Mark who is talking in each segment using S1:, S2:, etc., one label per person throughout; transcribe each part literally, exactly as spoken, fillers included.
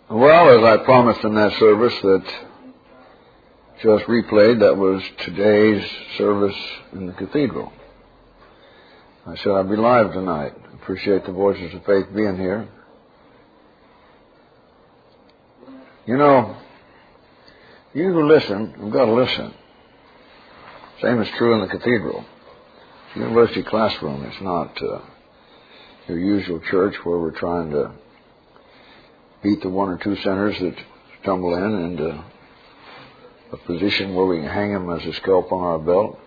S1: Well, as I promised in that service that just replayed, that was today's service in the cathedral. I said I'd be live tonight. Appreciate the Voices of Faith being here. You know, you who listen, you've got to listen. Same is true in the cathedral. University classroom is not uh, your usual church where we're trying to beat the one or two sinners that stumble in into a position where we can hang them as a scalp on our belt.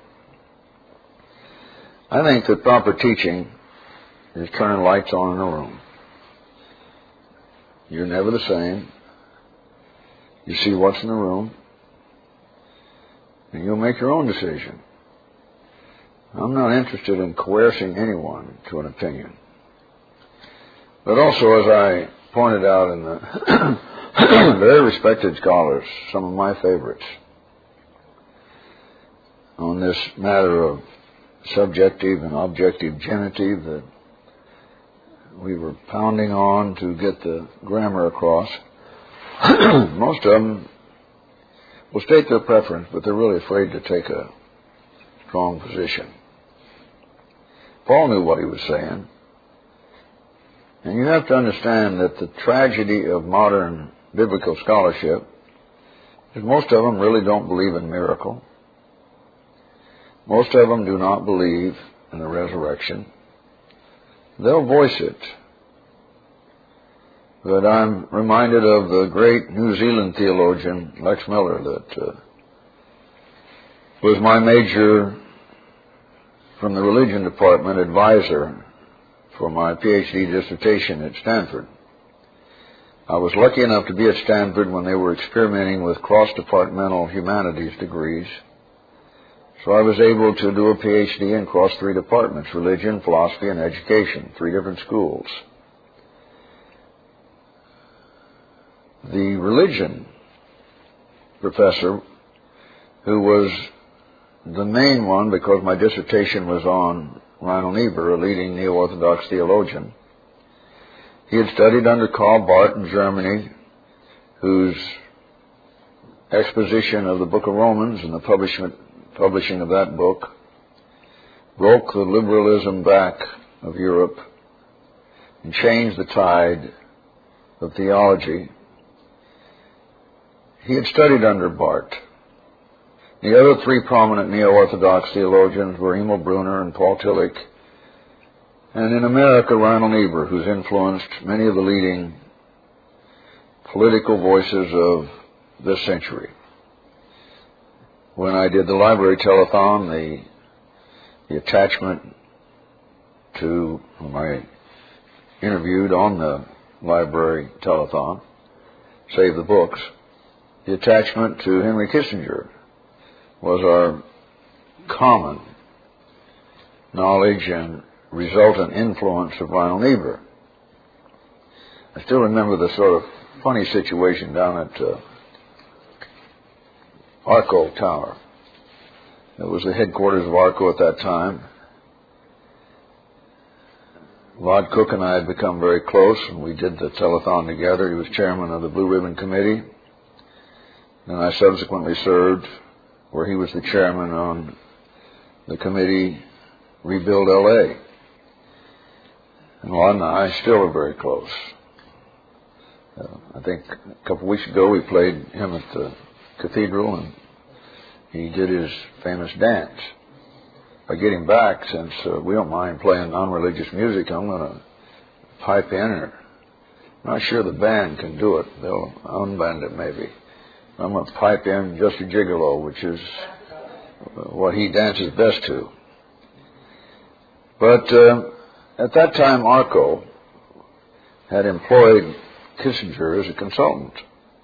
S1: I think that proper teaching is turning lights on in a room. You're never the same. You see what's in the room, and you'll make your own decision. I'm not interested in coercing anyone to an opinion. But also, as I pointed out in the very respected scholars, some of my favorites, on this matter of subjective and objective genitive that we were pounding on to get the grammar across, most of them will state their preference, but they're really afraid to take a strong position. Paul knew what he was saying. And you have to understand that the tragedy of modern biblical scholarship is most of them really don't believe in miracle. Most of them do not believe in the resurrection. They'll voice it. But I'm reminded of the great New Zealand theologian Lex Miller that uh, was my major from the religion department advisor for my P H D dissertation at Stanford. I was lucky enough to be at Stanford when they were experimenting with cross-departmental humanities degrees. So I was able to do a P H D and cross three departments, religion, philosophy, and education, three different schools. The religion professor, who was the main one because my dissertation was on Reinhold Niebuhr, a leading neo-Orthodox theologian. He had studied under Karl Barth in Germany, whose exposition of the Book of Romans and the publishing, publishing of that book broke the liberalism back of Europe and changed the tide of theology. He had studied under Barth. The other three prominent neo-Orthodox theologians were Emil Brunner and Paul Tillich, and in America, Reinhold Niebuhr, who's influenced many of the leading political voices of this century. When I did the library telethon, the, the attachment to whom I interviewed on the library telethon, Save the Books, the attachment to Henry Kissinger was our common knowledge and resultant influence of Reinhold Niebuhr. I still remember the sort of funny situation down at uh, Arco Tower. It was the headquarters of Arco at that time. Rod Cook and I had become very close, and we did the telethon together. He was chairman of the Blue Ribbon Committee, and I subsequently served where he was the chairman on the committee Rebuild L A. And Rod and I still are very close. Uh, I think a couple of weeks ago we played him at the cathedral, and he did his famous dance. If I get him back, since uh, we don't mind playing non-religious music, I'm going to pipe in. Or I'm not sure the band can do it. They'll unband it maybe. I'm going to pipe in Just a Gigolo, which is what he dances best to. But uh, at that time, Arco had employed Kissinger as a consultant.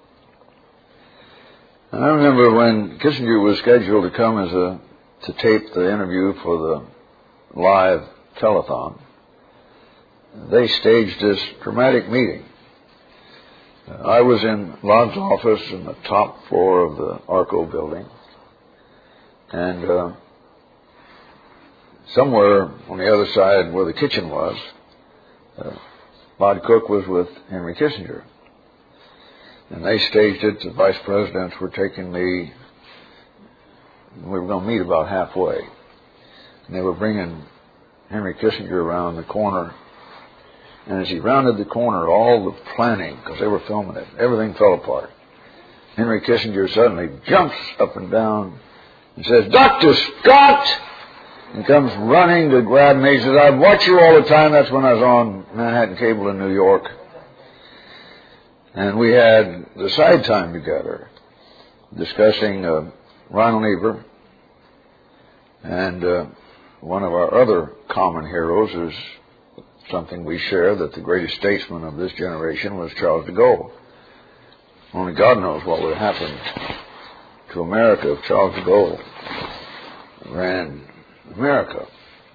S1: And I remember when Kissinger was scheduled to come as a to tape the interview for the live telethon, they staged this dramatic meeting. I was in Rod's office in the top floor of the Arco building, and uh, somewhere on the other side where the kitchen was, uh, Rod Cook was with Henry Kissinger. And they staged it. The vice presidents were taking me. We were going to meet about halfway. And they were bringing Henry Kissinger around the corner. And as he rounded the corner, all the planning, because they were filming it, everything fell apart. Henry Kissinger suddenly jumps up and down and says, "Doctor Scott!" and comes running to grab me. He says, "I've watched you all the time." That's when I was on Manhattan Cable in New York. And we had the side time together discussing uh, Ronald Niebuhr. And uh, one of our other common heroes is something we share, that the greatest statesman of this generation was Charles de Gaulle. Only God knows what would have happened to America if Charles de Gaulle ran America.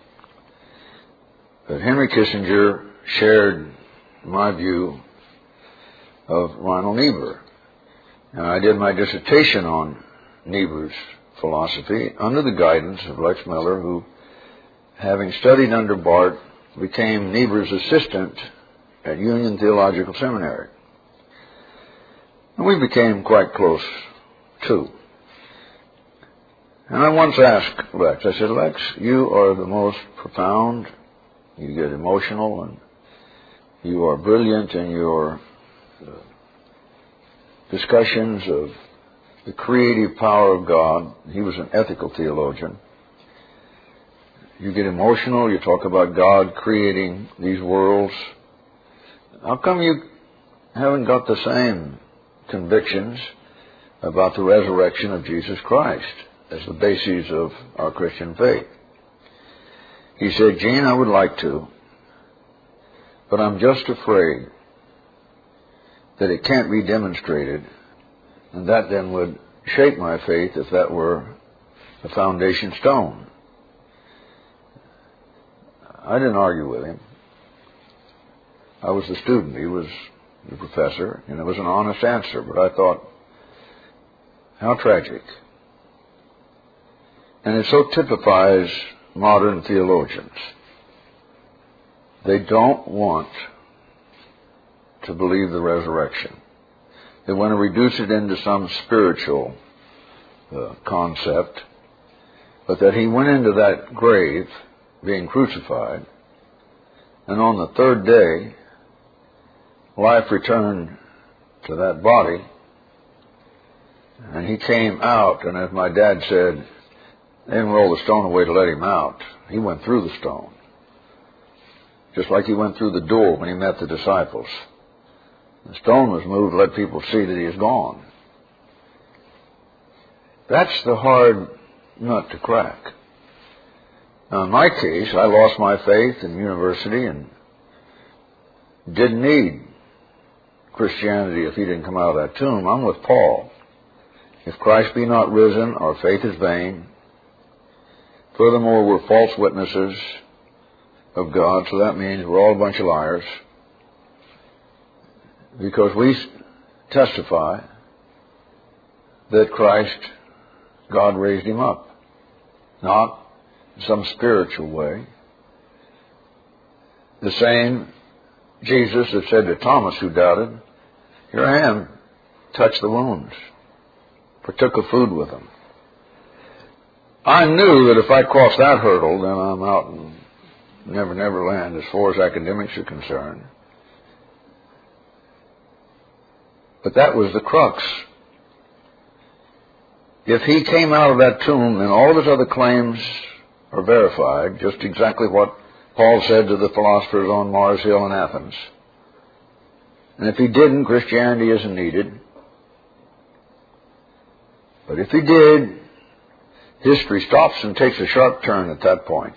S1: But Henry Kissinger shared my view of Ronald Niebuhr. And I did my dissertation on Niebuhr's philosophy under the guidance of Lex Miller, who, having studied under Barth, became Niebuhr's assistant at Union Theological Seminary. And we became quite close, too. And I once asked Lex, I said, "Lex, you are the most profound, you get emotional, and you are brilliant in your uh, discussions of the creative power of God." He was an ethical theologian. You get emotional, you talk about God creating these worlds. How come you haven't got the same convictions about the resurrection of Jesus Christ as the basis of our Christian faith? He said, "Gene, I would like to, but I'm just afraid that it can't be demonstrated, and that then would shake my faith if that were a foundation stone." I didn't argue with him. I was the student. He was the professor, and it was an honest answer, but I thought, how tragic. And it so typifies modern theologians. They don't want to believe the resurrection. They want to reduce it into some spiritual uh, concept, but that he went into that grave being crucified, and on the third day, life returned to that body, and he came out, and as my dad said, they didn't roll the stone away to let him out. He went through the stone, just like he went through the door when he met the disciples. The stone was moved to let people see that he is gone. That's the hard nut to crack. Now, in my case, I lost my faith in university and didn't need Christianity if he didn't come out of that tomb. I'm with Paul. If Christ be not risen, our faith is vain. Furthermore, we're false witnesses of God, so that means we're all a bunch of liars, because we testify that Christ, God raised him up, not in some spiritual way. The same Jesus that said to Thomas, who doubted, "Here I am, touch the wounds," partook of food with him. I knew that if I crossed that hurdle, then I'm out in Never Never Land as far as academics are concerned. But that was the crux. If he came out of that tomb, then all of his other claims are verified, just exactly what Paul said to the philosophers on Mars Hill in Athens. And if he didn't, Christianity isn't needed. But if he did, history stops and takes a sharp turn at that point.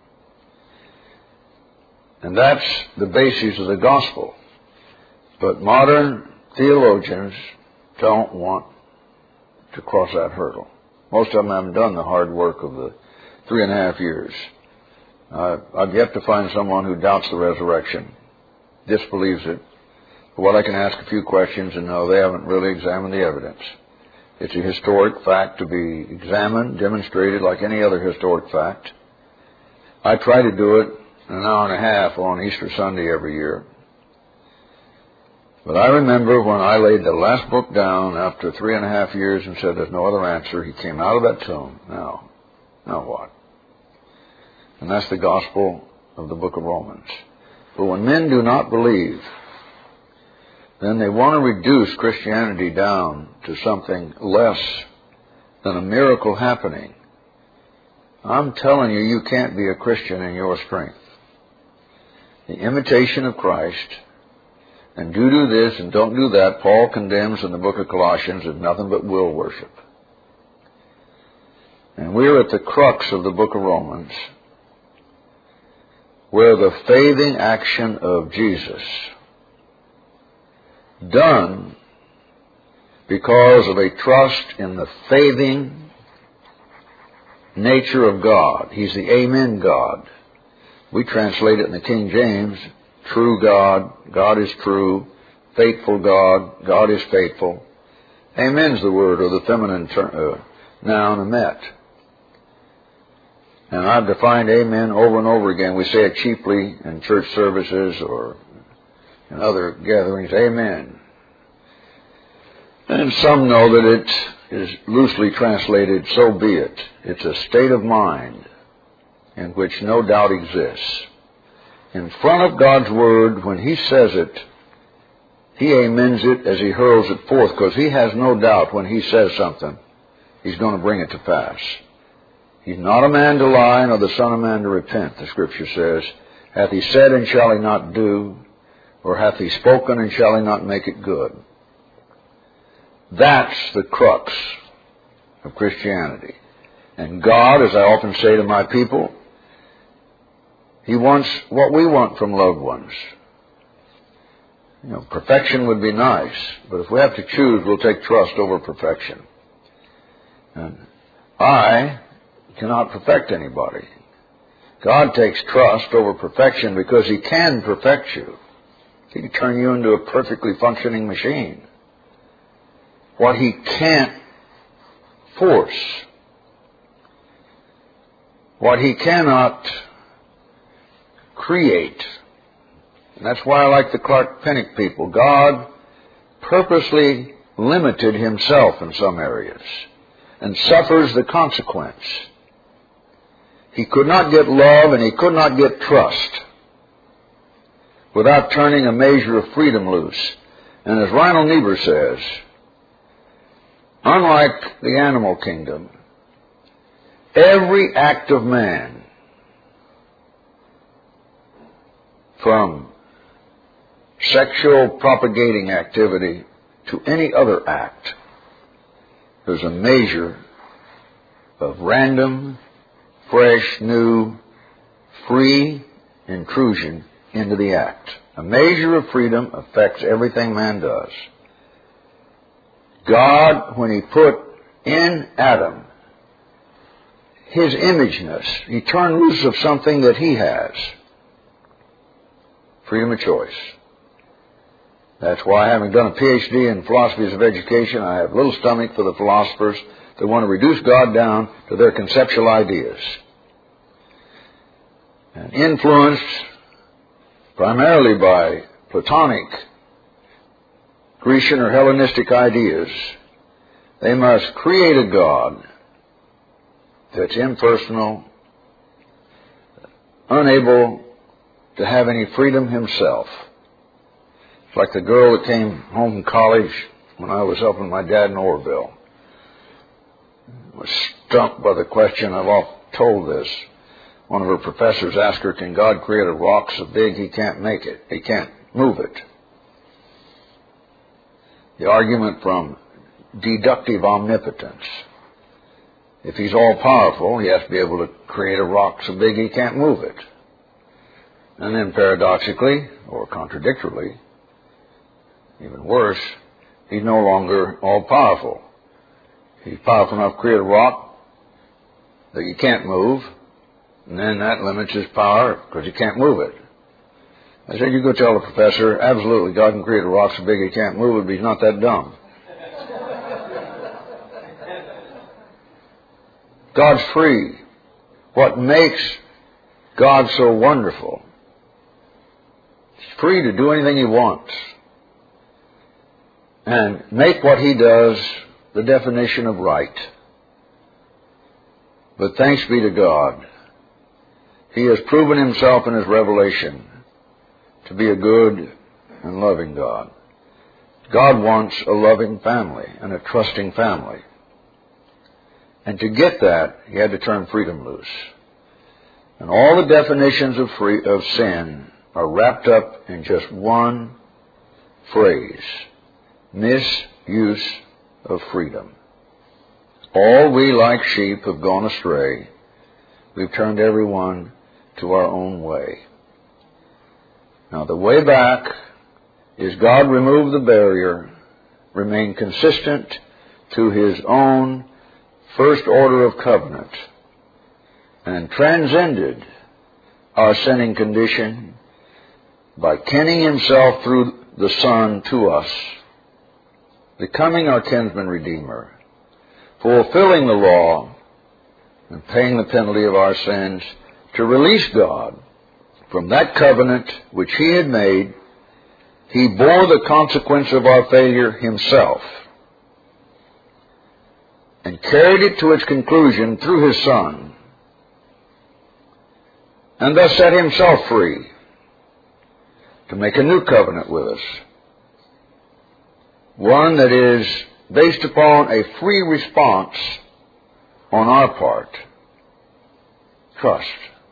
S1: And that's the basis of the gospel. But modern theologians don't want to cross that hurdle. Most of them haven't done the hard work of the three and a half years. Uh, I've yet to find someone who doubts the resurrection, disbelieves it. But what I can ask a few questions and know they haven't really examined the evidence. It's a historic fact to be examined, demonstrated like any other historic fact. I try to do it in an hour and a half on Easter Sunday every year. But I remember when I laid the last book down after three and a half years and said there's no other answer, he came out of that tomb. Now, now what? And that's the gospel of the book of Romans. But when men do not believe, then they want to reduce Christianity down to something less than a miracle happening. I'm telling you, you can't be a Christian in your strength. The imitation of Christ, and do do this and don't do that, Paul condemns in the book of Colossians as nothing but will worship. And we're at the crux of the book of Romans, where the faithing action of Jesus, done because of a trust in the faithing nature of God. He's the Amen God. We translate it in the King James, true God, God is true, faithful God, God is faithful. Amen's the word, or the feminine ter- uh, noun, emet. And I've defined amen over and over again. We say it cheaply in church services or in other gatherings, amen. And some know that it is loosely translated, so be it. It's a state of mind in which no doubt exists. In front of God's Word, when He says it, He amens it as He hurls it forth, because He has no doubt when He says something, He's going to bring it to pass. He's not a man to lie, nor the son of man to repent, the Scripture says. Hath He said, and shall He not do? Or hath He spoken, and shall He not make it good? That's the crux of Christianity. And God, as I often say to my people, He wants what we want from loved ones. You know, perfection would be nice, but if we have to choose, we'll take trust over perfection. And I cannot perfect anybody. God takes trust over perfection because He can perfect you. He can turn you into a perfectly functioning machine. What He can't force, what He cannot create. And that's why I like the Clark Pinnock people. God purposely limited Himself in some areas and suffers the consequence. He could not get love and He could not get trust without turning a measure of freedom loose. And as Reinhold Niebuhr says, unlike the animal kingdom, every act of man, from sexual propagating activity to any other act, there's a measure of random, fresh, new, free intrusion into the act. A measure of freedom affects everything man does. God, when He put in Adam His imageness, He turned loose of something that he has. Freedom of choice. That's why, having done a P H D in philosophies of education, I have little stomach for the philosophers that want to reduce God down to their conceptual ideas. And influenced primarily by Platonic, Grecian or Hellenistic ideas, they must create a God that's impersonal, unable to have any freedom himself. It's like the girl that came home from college when I was helping my dad in Orville. Was stumped by the question. I've often told this. One of her professors asked her, can God create a rock so big He can't make it? He can't move it. The argument from deductive omnipotence. If He's all-powerful, He has to be able to create a rock so big He can't move it. And then paradoxically, or contradictorily, even worse, He's no longer all-powerful. He's powerful enough to create a rock that you can't move, and then that limits His power because you can't move it. I said, you go tell the professor, absolutely, God can create a rock so big He can't move it, but He's not that dumb. God's free. What makes God so wonderful? He's free to do anything He wants. and make what he does the definition of right. But thanks be to God, he has proven himself in his revelation to be a good and loving God. God wants a loving family and a trusting family. And to get that, he had to turn freedom loose. And all the definitions of free, of sin are wrapped up in just one phrase: misuse of freedom. All we like sheep have gone astray. We've turned everyone to our own way. Now the way back is God removed the barrier, remained consistent to his own first order of covenant, and transcended our sinning condition by kenning himself through the Son to us, becoming our kinsman redeemer, fulfilling the law and paying the penalty of our sins to release God from that covenant which he had made. He bore the consequence of our failure himself and carried it to its conclusion through his Son, and thus set himself free to make a new covenant with us, one that is based upon a free response on our part: trust,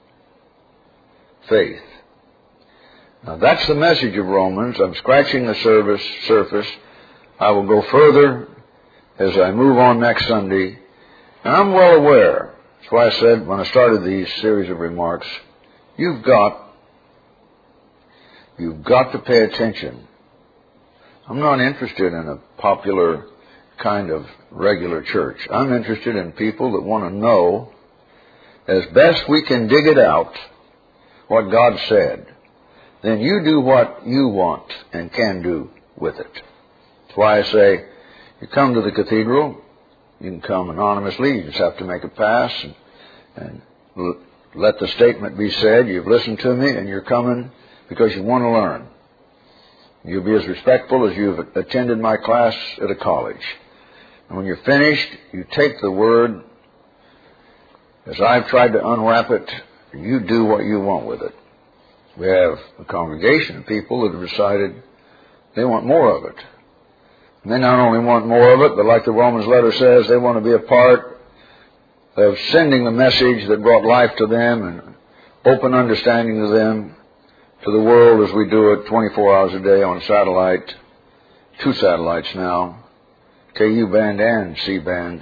S1: faith. Now that's the message of Romans. I'm scratching the service, surface. I will go further as I move on next Sunday. And I'm well aware, that's why I said when I started these series of remarks, you've got, you've got to pay attention. I'm not interested in a popular kind of regular church. I'm interested in people that want to know, as best we can dig it out, what God said. Then you do what you want and can do with it. That's why I say, you come to the cathedral, you can come anonymously, you just have to make a pass and, and l- let the statement be said, you've listened to me and you're coming because you want to learn. You'll be as respectful as you've attended my class at a college. And when you're finished, you take the word, as I've tried to unwrap it, and you do what you want with it. We have a congregation of people that have decided they want more of it. And they not only want more of it, but like the Romans letter says, they want to be a part of sending the message that brought life to them and open understanding to them, to the world as we do it twenty-four hours a day on satellite, two satellites now, K U band and C band.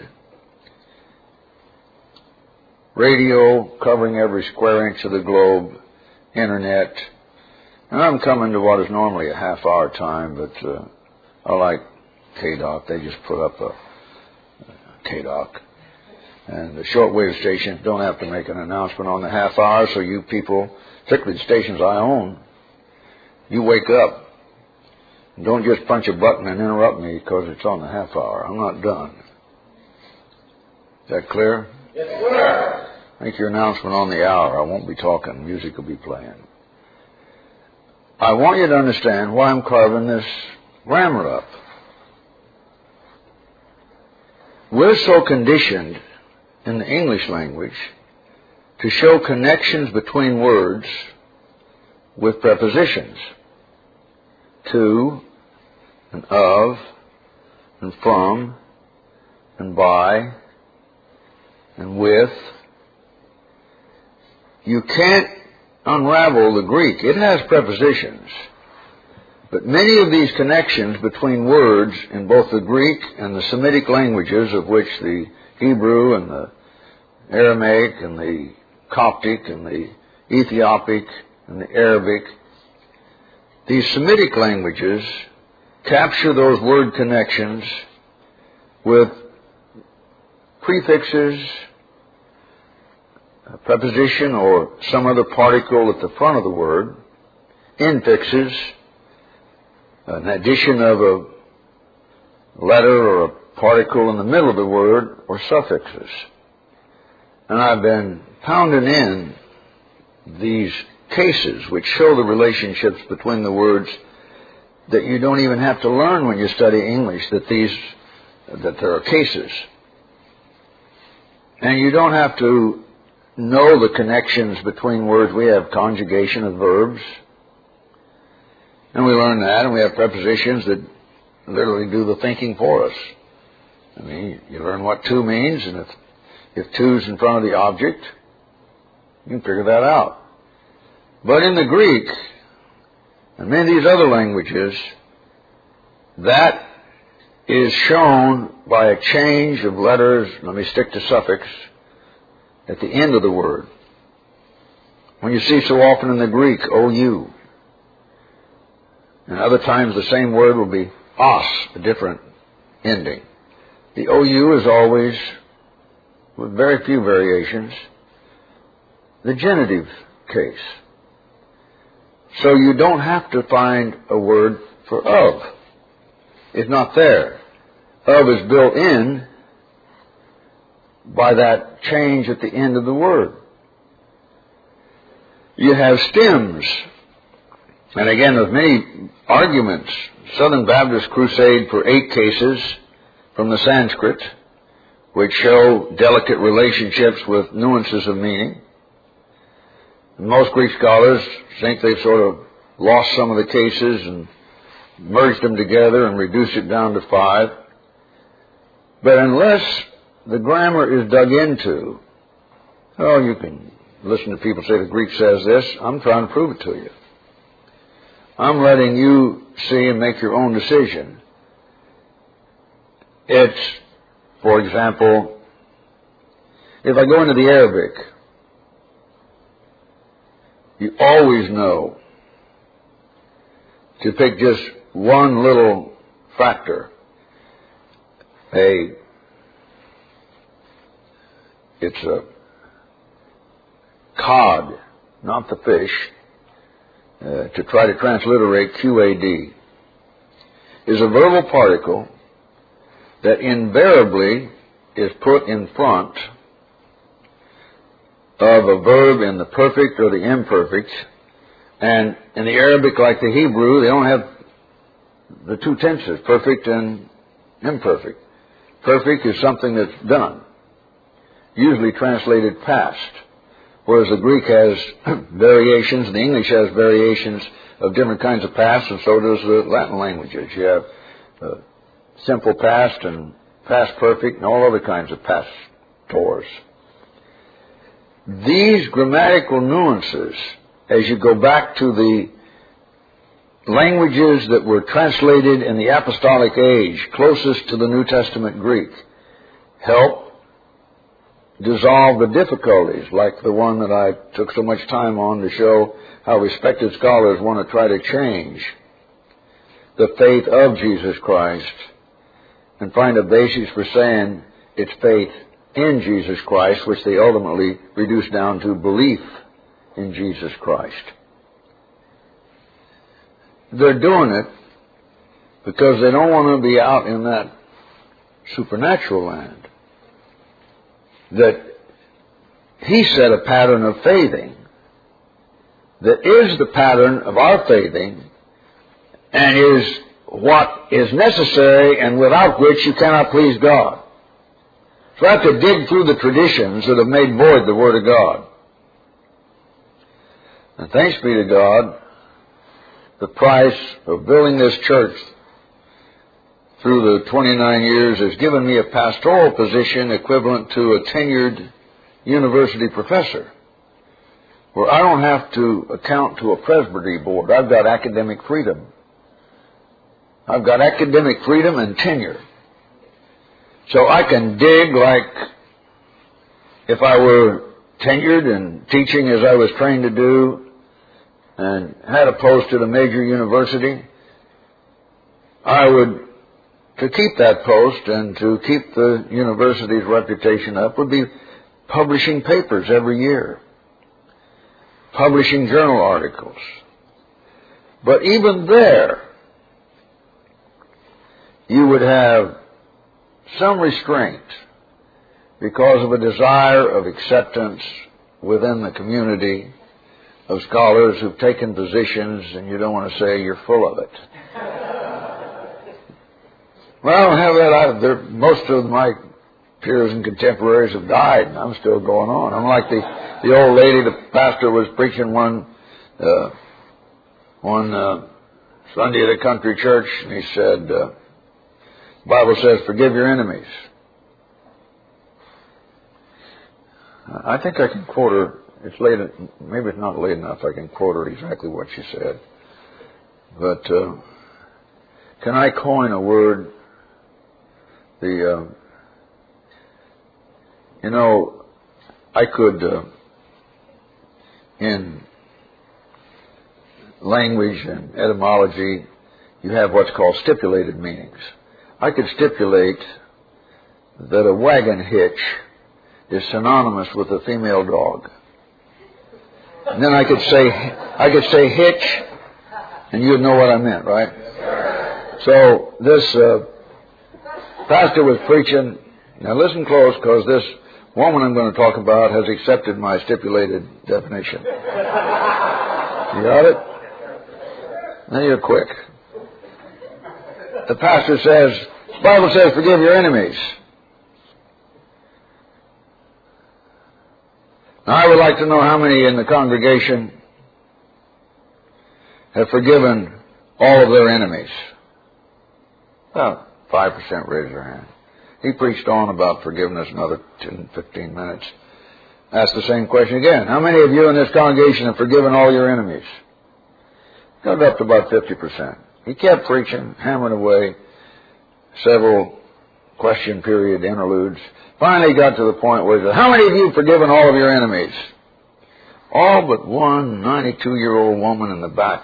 S1: Radio covering every square inch of the globe, internet. And I'm coming to what is normally a half hour time, but uh, I like K D O C. They just put up a, a K D O C. And the shortwave stations don't have to make an announcement on the half hour, so you people, particularly the stations I own, you wake up. Don't just punch a button and interrupt me because it's on the half hour. I'm not done. Is that clear?
S2: Yes, sir.
S1: Make your announcement on the hour. I won't be talking. Music will be playing. I want you to understand why I'm carving this grammar up. We're so conditioned in the English language to show connections between words with prepositions. To, and of, and from, and by, and with. You can't unravel the Greek. It has prepositions. But many of these connections between words in both the Greek and the Semitic languages, of which the Hebrew and the Aramaic and the Coptic and the Ethiopic and the Arabic, these Semitic languages capture those word connections with prefixes, a preposition or some other particle at the front of the word, infixes, an addition of a letter or a particle in the middle of the word, or suffixes. And I've been pounding in these cases which show the relationships between the words that you don't even have to learn when you study English, that these, that there are cases. And you don't have to know the connections between words. We have conjugation of verbs, and we learn that, and we have prepositions that literally do the thinking for us. I mean, you learn what to means, and if, if to's in front of the object, you can figure that out. But in the Greek, and many of these other languages, that is shown by a change of letters, let me stick to suffix, at the end of the word. When you see so often in the Greek, O U. And other times the same word will be os, a different ending. The O U is always, with very few variations, the genitive case. So you don't have to find a word for of. It's not there. Of is built in by that change at the end of the word. You have stems. And again, with many arguments, Southern Baptist crusade for eight cases from the Sanskrit, which show delicate relationships with nuances of meaning. Most Greek scholars think they've sort of lost some of the cases and merged them together and reduced it down to five. But unless the grammar is dug into, oh, you can listen to people say the Greek says this. I'm trying to prove it to you. I'm letting you see and make your own decision. It's, for example, if I go into the Arabic, you always know to pick just one little factor. A, it's a cod, not the fish, uh, to try to transliterate Q A D, is a verbal particle that invariably is put in front of a verb in the perfect or the imperfect. And in the Arabic, like the Hebrew, they don't have the two tenses, perfect and imperfect. Perfect is something that's done, usually translated past, whereas the Greek has variations, and the English has variations of different kinds of past, and so does the Latin languages. You have uh, simple past and past perfect and all other kinds of pastors. These grammatical nuances, as you go back to the languages that were translated in the apostolic age, closest to the New Testament Greek, help dissolve the difficulties, like the one that I took so much time on to show how respected scholars want to try to change the faith of Jesus Christ and find a basis for saying it's faith in Jesus Christ, which they ultimately reduce down to belief in Jesus Christ. They're doing it because they don't want to be out in that supernatural land that he set a pattern of faithing that is the pattern of our faithing and is what is necessary and without which you cannot please God. So I have to dig through the traditions that have made void the Word of God. And thanks be to God, the price of building this church through the twenty-nine years has given me a pastoral position equivalent to a tenured university professor, where I don't have to account to a presbytery board. I've got academic freedom. I've got academic freedom and tenure. So I can dig like if I were tenured and teaching as I was trained to do and had a post at a major university. I would, to keep that post and to keep the university's reputation up, would be publishing papers every year, publishing journal articles. But even there, you would have some restraint because of a desire of acceptance within the community of scholars who've taken positions, and you don't want to say you're full of it. Well, I don't have that. I, there, most of my peers and contemporaries have died, and I'm still going on. I'm like the, the old lady, the pastor was preaching one, uh, one uh, Sunday at a country church, and he said, uh, the Bible says, forgive your enemies. I think I can quote her. It's late. Maybe it's not late enough. I can quote her exactly what she said. But uh, can I coin a word? The uh, you know, I could uh, in language and etymology, you have what's called stipulated meanings. I could stipulate that a wagon hitch is synonymous with a female dog. And then I could say, I could say hitch, and you'd know what I meant, right? So this uh, pastor was preaching. Now listen close, because this woman I'm going to talk about has accepted my stipulated definition. You got it? Now you're quick. The pastor says, the Bible says, forgive your enemies. Now, I would like to know how many in the congregation have forgiven all of their enemies. About five percent raised their hand. He preached on about forgiveness another ten, fifteen minutes. Asked the same question again. How many of you in this congregation have forgiven all your enemies? Got up to about fifty percent. He kept preaching, hammering away, several question period interludes. Finally got to the point where he said, how many of you have forgiven all of your enemies? All but one ninety-two-year-old woman in the back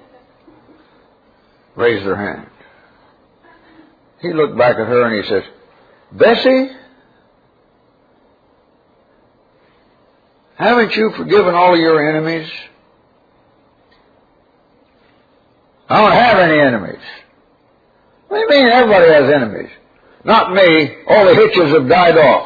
S1: raised her hand. He looked back at her and he says, Bessie, haven't you forgiven all of your enemies? I don't have any enemies. What do you mean everybody has enemies? Not me. All the hitches have died off.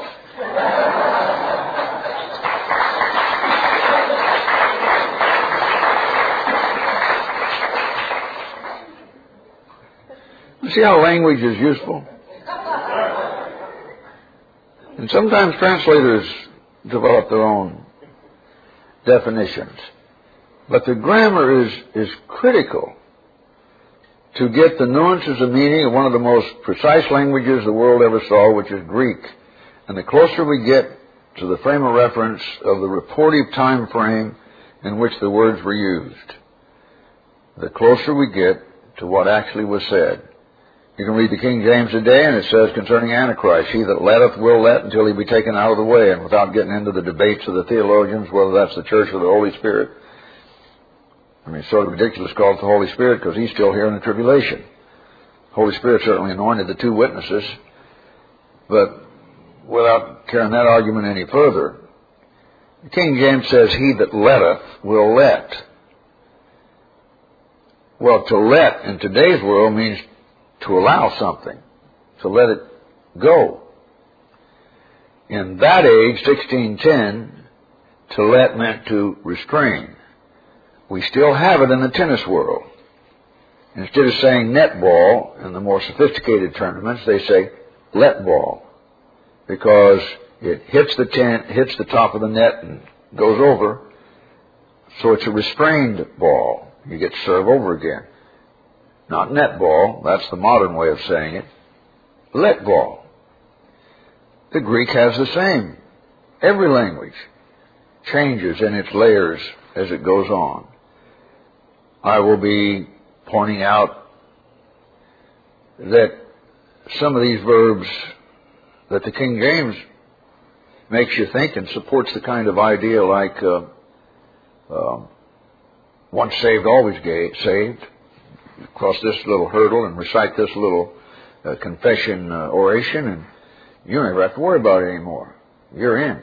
S1: You see how language is useful? And sometimes translators develop their own definitions. But the grammar is, is critical to get the nuances of meaning of one of the most precise languages the world ever saw, which is Greek. And the closer we get to the frame of reference of the reportive time frame in which the words were used, the closer we get to what actually was said. You can read the King James today, and it says concerning Antichrist, he that letteth will let until he be taken out of the way, and without getting into the debates of the theologians, whether that's the Church or the Holy Spirit. I mean, it's sort of ridiculous to call it the Holy Spirit because he's still here in the tribulation. The Holy Spirit certainly anointed the two witnesses, but without carrying that argument any further, the King James says, he that letteth will let. Well, to let in today's world means to allow something, to let it go. In that age, sixteen ten, to let meant to restrain. We still have it in the tennis world. Instead of saying net ball in the more sophisticated tournaments, they say let ball, because it hits the tent, hits the top of the net and goes over. So it's a restrained ball. You get to serve over again. Not net ball, that's the modern way of saying it. Let ball. The Greek has the same. Every language changes in its layers as it goes on. I will be pointing out that some of these verbs that the King James makes you think and supports the kind of idea like uh, uh, once saved, always gay, saved. You cross this little hurdle and recite this little uh, confession uh, oration, and you don't ever have to worry about it anymore. You're in.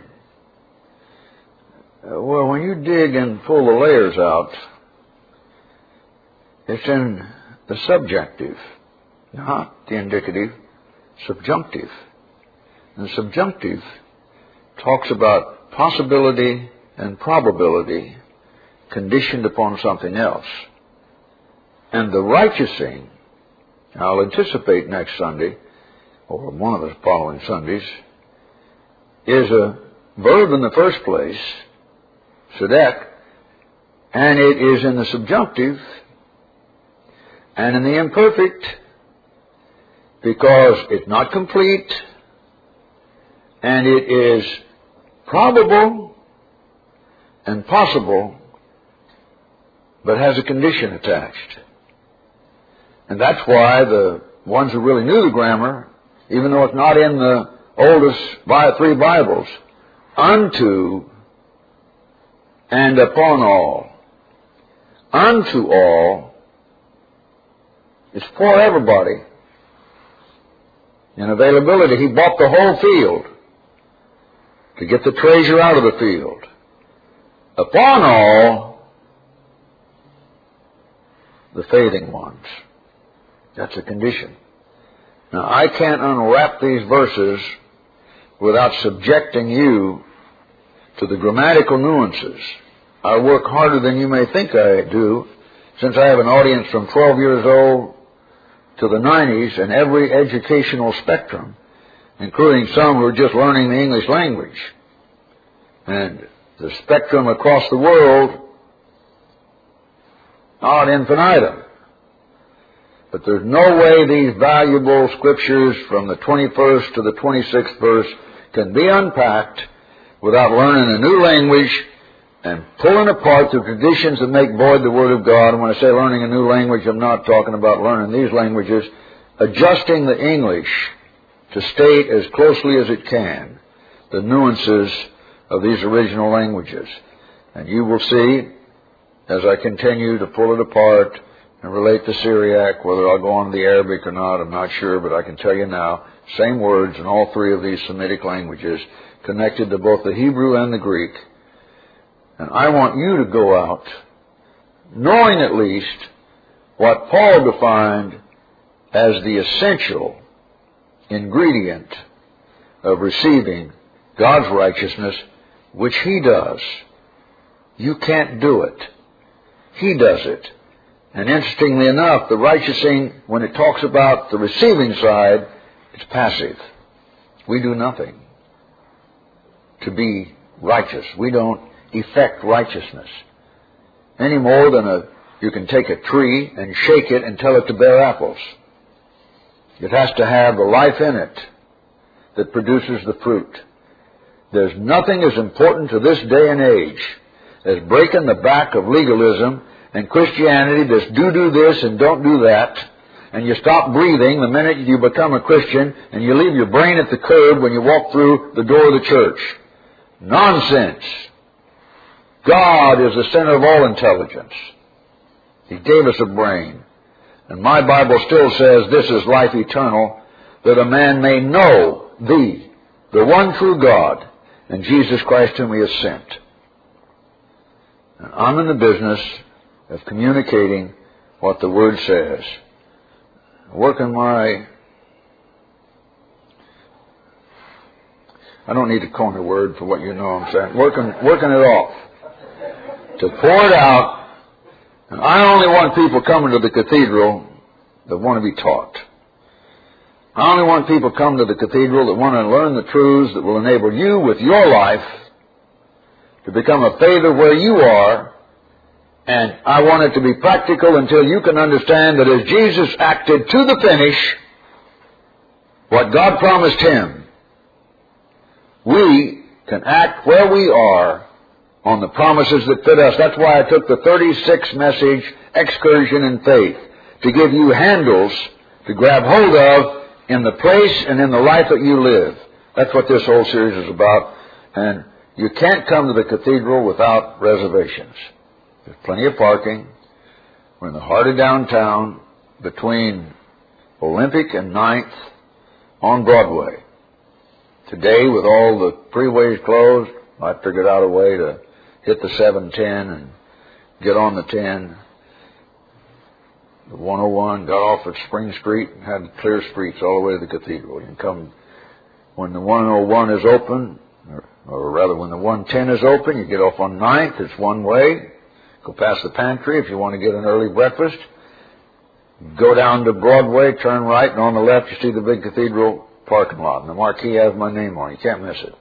S1: Uh, well, when you dig and pull the layers out, it's in the subjunctive, not the indicative, subjunctive. And the subjunctive talks about possibility and probability conditioned upon something else. And the righteousing, I'll anticipate next Sunday, or one of the following Sundays, is a verb in the first place, sedek, and it is in the subjunctive and in the imperfect because it's not complete and it is probable and possible but has a condition attached. And that's why the ones who really knew the grammar, even though it's not in the oldest three Bibles, unto and upon all. Unto all is for everybody. In availability, he bought the whole field to get the treasure out of the field. Upon all, the faithing ones. That's a condition. Now, I can't unwrap these verses without subjecting you to the grammatical nuances. I work harder than you may think I do, since I have an audience from twelve years old to the nineties in every educational spectrum, including some who are just learning the English language. And the spectrum across the world, ad infinitum. But there's no way these valuable scriptures from the twenty-first to the twenty-sixth verse can be unpacked without learning a new language and pulling apart the traditions that make void the Word of God. And when I say learning a new language, I'm not talking about learning these languages, adjusting the English to state as closely as it can the nuances of these original languages. And you will see, as I continue to pull it apart and relate the Syriac, whether I'll go on to the Arabic or not, I'm not sure, but I can tell you now, same words in all three of these Semitic languages, connected to both the Hebrew and the Greek. And I want you to go out knowing at least what Paul defined as the essential ingredient of receiving God's righteousness, which he does. You can't do it. He does it. And interestingly enough, the righteousing, when it talks about the receiving side, it's passive. We do nothing to be righteous. We don't effect righteousness any more than a you can take a tree and shake it and tell it to bear apples. It has to have the life in it that produces the fruit. There's nothing as important to this day and age as breaking the back of legalism and Christianity that's do do this and don't do that, and you stop breathing the minute you become a Christian, and you leave your brain at the curb when you walk through the door of the church. Nonsense. God is the center of all intelligence. He gave us a brain. And my Bible still says this is life eternal, that a man may know thee, the one true God, and Jesus Christ whom he has sent. And I'm in the business of communicating what the Word says. Working my... I don't need to coin a word for what you know I'm saying. Working, working it off. To pour it out. And I only want people coming to the cathedral that want to be taught. I only want people coming to the cathedral that want to learn the truths that will enable you with your life to become a faither where you are. And I want it to be practical until you can understand that as Jesus acted to the finish what God promised him, we can act where we are on the promises that fit us. That's why I took the thirty-six message excursion in faith, to give you handles to grab hold of in the place and in the life that you live. That's what this whole series is about. And you can't come to the cathedral without reservations. There's plenty of parking. We're in the heart of downtown between Olympic and ninth on Broadway. Today, with all the freeways closed, I figured out a way to hit the seven ten and get on the ten. The one oh one got off at Spring Street and had clear streets all the way to the cathedral. You can come when the one oh one is open, or, or rather when the one ten is open, you get off on ninth. It's one way. Go past the pantry if you want to get an early breakfast. Go down to Broadway, turn right, and on the left you see the big cathedral parking lot, and the marquee has my name on it. You can't miss it.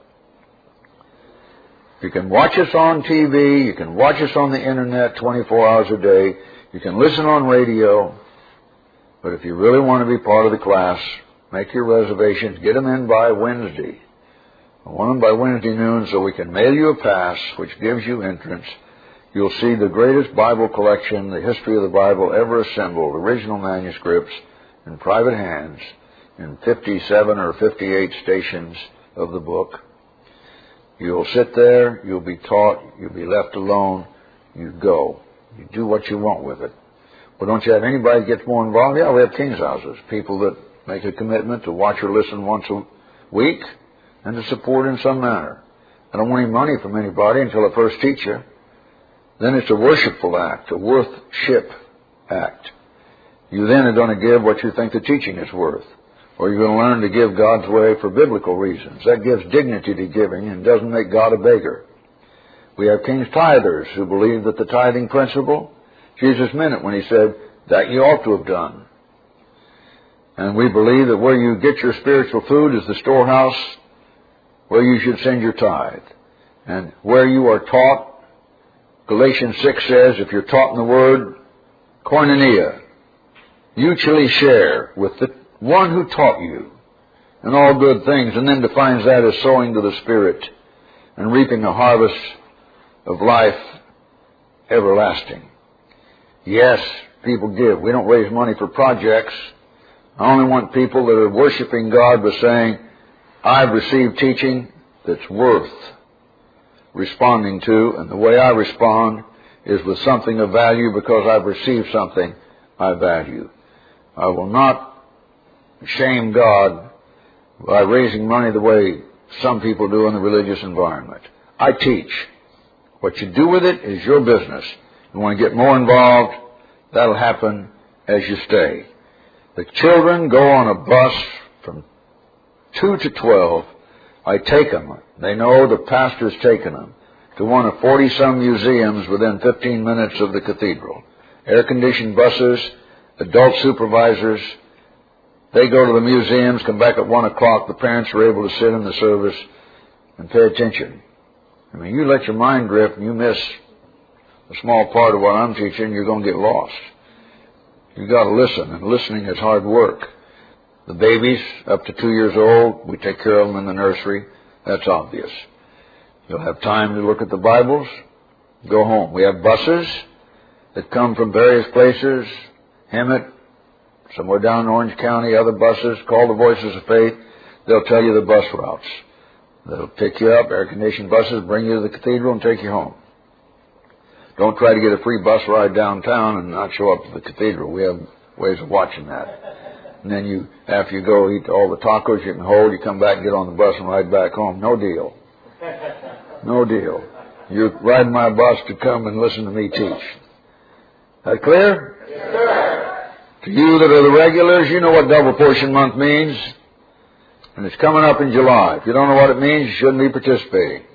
S1: You can watch us on T V. You can watch us on the Internet twenty-four hours a day. You can listen on radio. But if you really want to be part of the class, make your reservations. Get them in by Wednesday. I want them by Wednesday noon so we can mail you a pass, which gives you entrance. You'll see the greatest Bible collection, the history of the Bible ever assembled, original manuscripts in private hands in fifty-seven or fifty-eight stations of the book. You'll sit there, you'll be taught, you'll be left alone, you go. You do what you want with it. Well, don't you have anybody that gets more involved? Yeah, we have King's Houses, people that make a commitment to watch or listen once a week and to support in some manner. I don't want any money from anybody until I first teach you. Then it's a worshipful act, a worth-ship act. You then are going to give what you think the teaching is worth. Or you're going to learn to give God's way for biblical reasons. That gives dignity to giving and doesn't make God a beggar. We have King's Tithers who believe that the tithing principle, Jesus meant it when he said, that you ought to have done. And we believe that where you get your spiritual food is the storehouse where you should send your tithe. And where you are taught, Galatians six says, if you're taught in the Word, koinonia, mutually share with the one who taught you in all good things, and then defines that as sowing to the Spirit and reaping a harvest of life everlasting. Yes, people give. We don't raise money for projects. I only want people that are worshiping God by saying, I've received teaching that's worth responding to, and the way I respond is with something of value because I've received something I value. I will not shame God by raising money the way some people do in the religious environment. I teach. What you do with it is your business. You want to get more involved, that'll happen as you stay. The children go on a bus from two to twelve. I take them. They know the pastor's taken them to one of forty-some museums within fifteen minutes of the cathedral. Air-conditioned buses, adult supervisors. They go to the museums, come back at one o'clock. The parents are able to sit in the service and pay attention. I mean, you let your mind drift and you miss a small part of what I'm teaching, you're going to get lost. You've got to listen, and listening is hard work. The babies, up to two years old, we take care of them in the nursery. That's obvious. You'll have time to look at the Bibles, go home. We have buses that come from various places, Hemet, somewhere down in Orange County, other buses, call the Voices of Faith. They'll tell you the bus routes. They'll pick you up, air-conditioned buses, bring you to the cathedral and take you home. Don't try to get a free bus ride downtown and not show up to the cathedral. We have ways of watching that. And then you, after you go eat all the tacos you can hold, you come back and get on the bus and ride back home. No deal. No deal. You're riding my bus to come and listen to me teach. That clear?
S2: Yes, sir.
S1: To you that are the regulars, you know what double portion month means. And it's coming up in July. If you don't know what it means, you shouldn't be participating.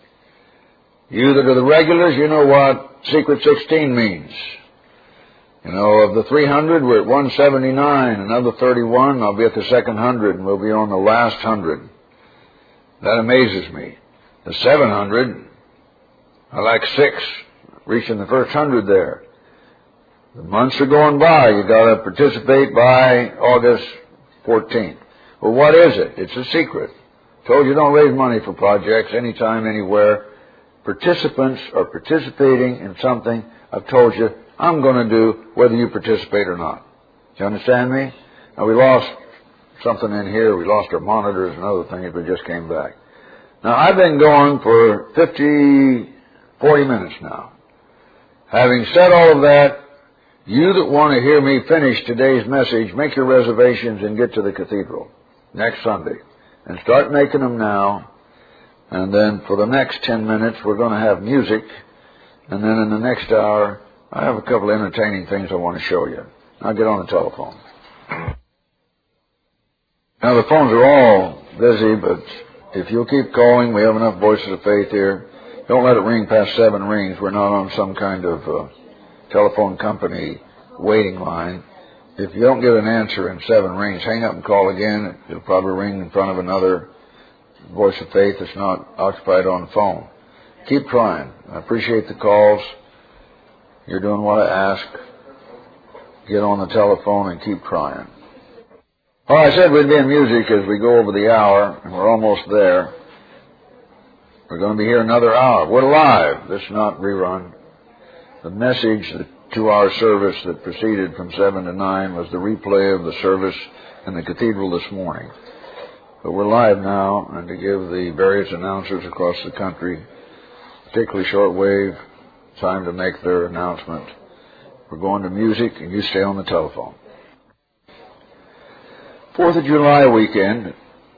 S1: You that are the regulars, you know what Secret sixteen means. You know, of the three hundred, we're at one seventy-nine. Another thirty-one, I'll be at the second hundred, and we'll be on the last hundred. That amazes me. The seven hundred, I like six, reaching the first hundred there. The months are going by. You've got to participate by August fourteenth. Well, what is it? It's a secret. Told you don't raise money for projects anytime, anywhere. Participants are participating in something I've told you I'm going to do whether you participate or not. Do you understand me? Now, we lost something in here. We lost our monitors and other things, but just came back. Now, I've been going for fifty, forty minutes now. Having said all of that, you that want to hear me finish today's message, make your reservations and get to the cathedral next Sunday. And start making them now. And then for the next ten minutes, we're going to have music. And then in the next hour, I have a couple of entertaining things I want to show you. I'll get on the telephone. Now, the phones are all busy, but if you'll keep calling, we have enough Voices of Faith here. Don't let it ring past seven rings. We're not on some kind of uh, telephone company waiting line. If you don't get an answer in seven rings, hang up and call again. It'll probably ring in front of another voice of faith that's not occupied on the phone. Keep trying. I appreciate the calls. You're doing what I ask. Get on the telephone and keep trying. Well, I said we'd be in music as we go over the hour, and we're almost there. We're going to be here another hour. We're live. This is not rerun. The message, the two-hour service that proceeded from seven to nine was the replay of the service in the cathedral this morning. But we're live now, and to give the various announcers across the country, particularly shortwave, time to make their announcement. We're going to music, and you stay on the telephone. Fourth of July weekend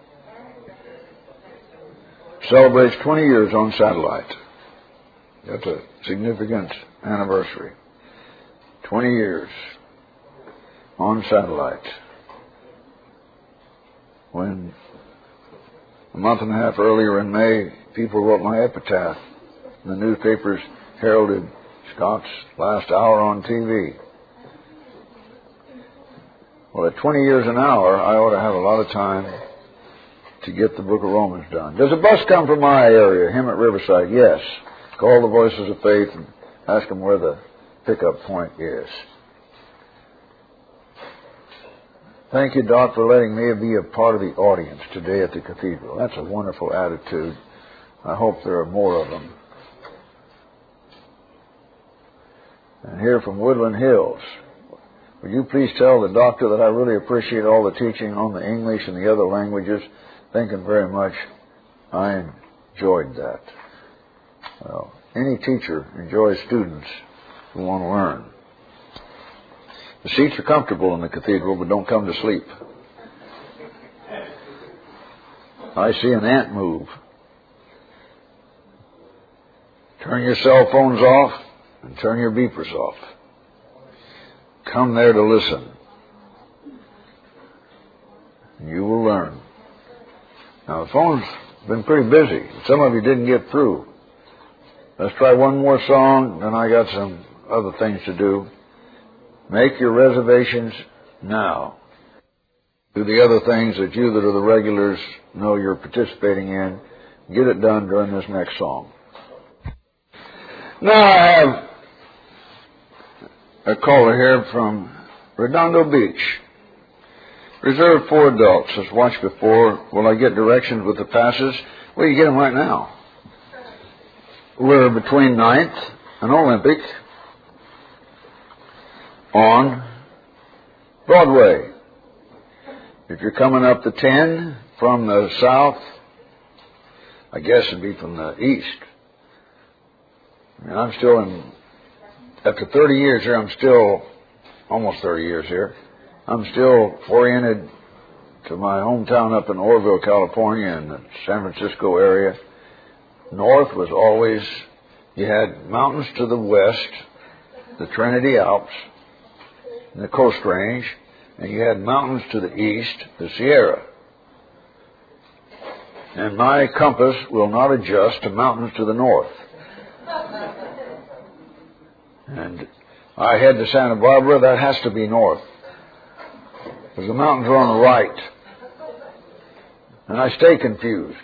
S1: celebrates twenty years on satellite. That's a significant anniversary. twenty years on satellite. When a month and a half earlier in May, people wrote my epitaph. The newspapers heralded Scott's last hour on T V. Well, at twenty years an hour, I ought to have a lot of time to get the book of Romans done. Does a bus come from my area, him at Riverside? Yes. Call the Voices of Faith and ask them where the pickup point is. Thank you, Doc, for letting me be a part of the audience today at the cathedral. That's a wonderful attitude. I hope there are more of them. And here from Woodland Hills, would you please tell the doctor that I really appreciate all the teaching on the English and the other languages. Thank him very much. I enjoyed that. Well, any teacher enjoys students who want to learn. The seats are comfortable in the cathedral, but don't come to sleep. I see an ant move. Turn your cell phones off and turn your beepers off. Come there to listen. You will learn. Now, the phone's been pretty busy. Some of you didn't get through. Let's try one more song, then I got some other things to do. Make your reservations now. Do the other things that you that are the regulars know you're participating in. Get it done during this next song. Now I have a caller here from Redondo Beach. Reserved for adults. As watched before, will I get directions with the passes? Well, you get them right now. We're between ninth and Olympic on Broadway. If you're coming up the ten from the south, I guess it'd be from the east. I mean, I'm still in, after thirty years here, I'm still, almost thirty years here, I'm still oriented to my hometown up in Orville, California, in the San Francisco area. North was always, you had mountains to the west, the Trinity Alps, and the Coast Range, and you had mountains to the east, the Sierra. And my compass will not adjust to mountains to the north. And I head to Santa Barbara, that has to be north, because the mountains are on the right. And I stay confused.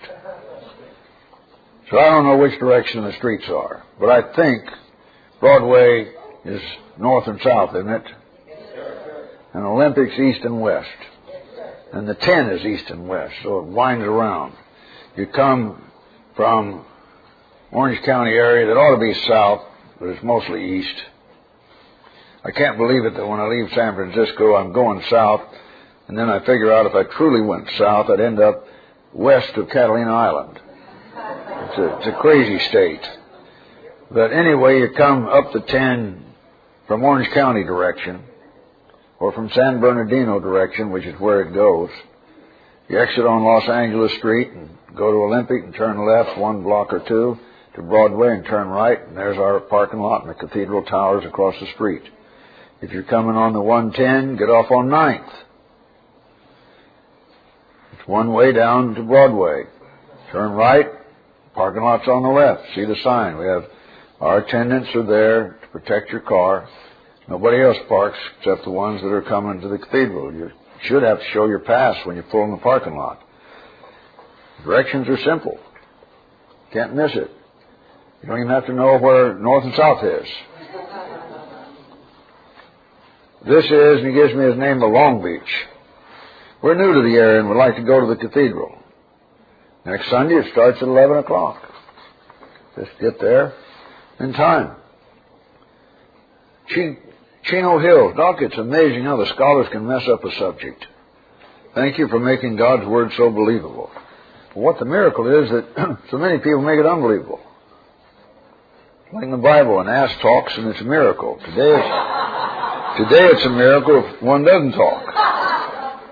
S1: So I don't know which direction the streets are. But I think Broadway is north and south, isn't it? And Olympic's east and west. And the ten is east and west, so it winds around. You come from Orange County area that ought to be south, but it's mostly east. I can't believe it that when I leave San Francisco, I'm going south, and then I figure out if I truly went south, I'd end up west of Catalina Island. It's a, it's a crazy state. But anyway, you come up the ten from Orange County direction, or from San Bernardino direction, which is where it goes. You exit on Los Angeles Street and go to Olympic and turn left one block or two to Broadway and turn right, and there's our parking lot and the cathedral towers across the street. If you're coming on the one ten, get off on ninth. It's one way down to Broadway. Turn right, parking lot's on the left. See the sign. We have, our attendants are there to protect your car. Nobody else parks except the ones that are coming to the cathedral. You should have to show your pass when you pull in the parking lot. Directions are simple. Can't miss it. You don't even have to know where north and south is. This is, and he gives me his name, the Long Beach. We're new to the area and would like to go to the cathedral. Next Sunday it starts at eleven o'clock. Just get there in time. Ch- Chino Hills. Doc, it's amazing how the scholars can mess up a subject. Thank you for making God's Word so believable. Well, what the miracle is that so many people make it unbelievable. Like in the Bible, an ass talks and it's a miracle. Today it's, today it's a miracle if one doesn't talk.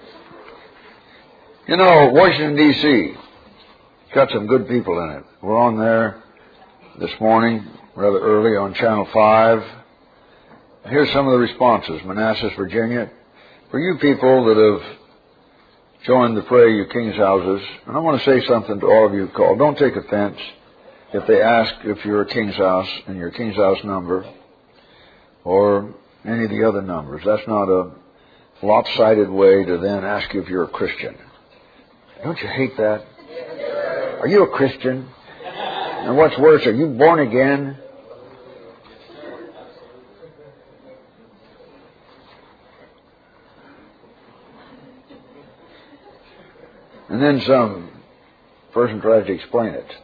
S1: You know, Washington, D C got some good people in it. We're on there this morning, rather early, on Channel five. Here's some of the responses. Manassas, Virginia. For you people that have joined the Pray You King's Houses, and I want to say something to all of you who call. Don't take offense if they ask if you're a King's House and your King's House number or any of the other numbers. That's not a lopsided way to then ask you if you're a Christian. Don't you hate that? Are you a Christian? And what's worse, are you born again? And then some person tries to explain it.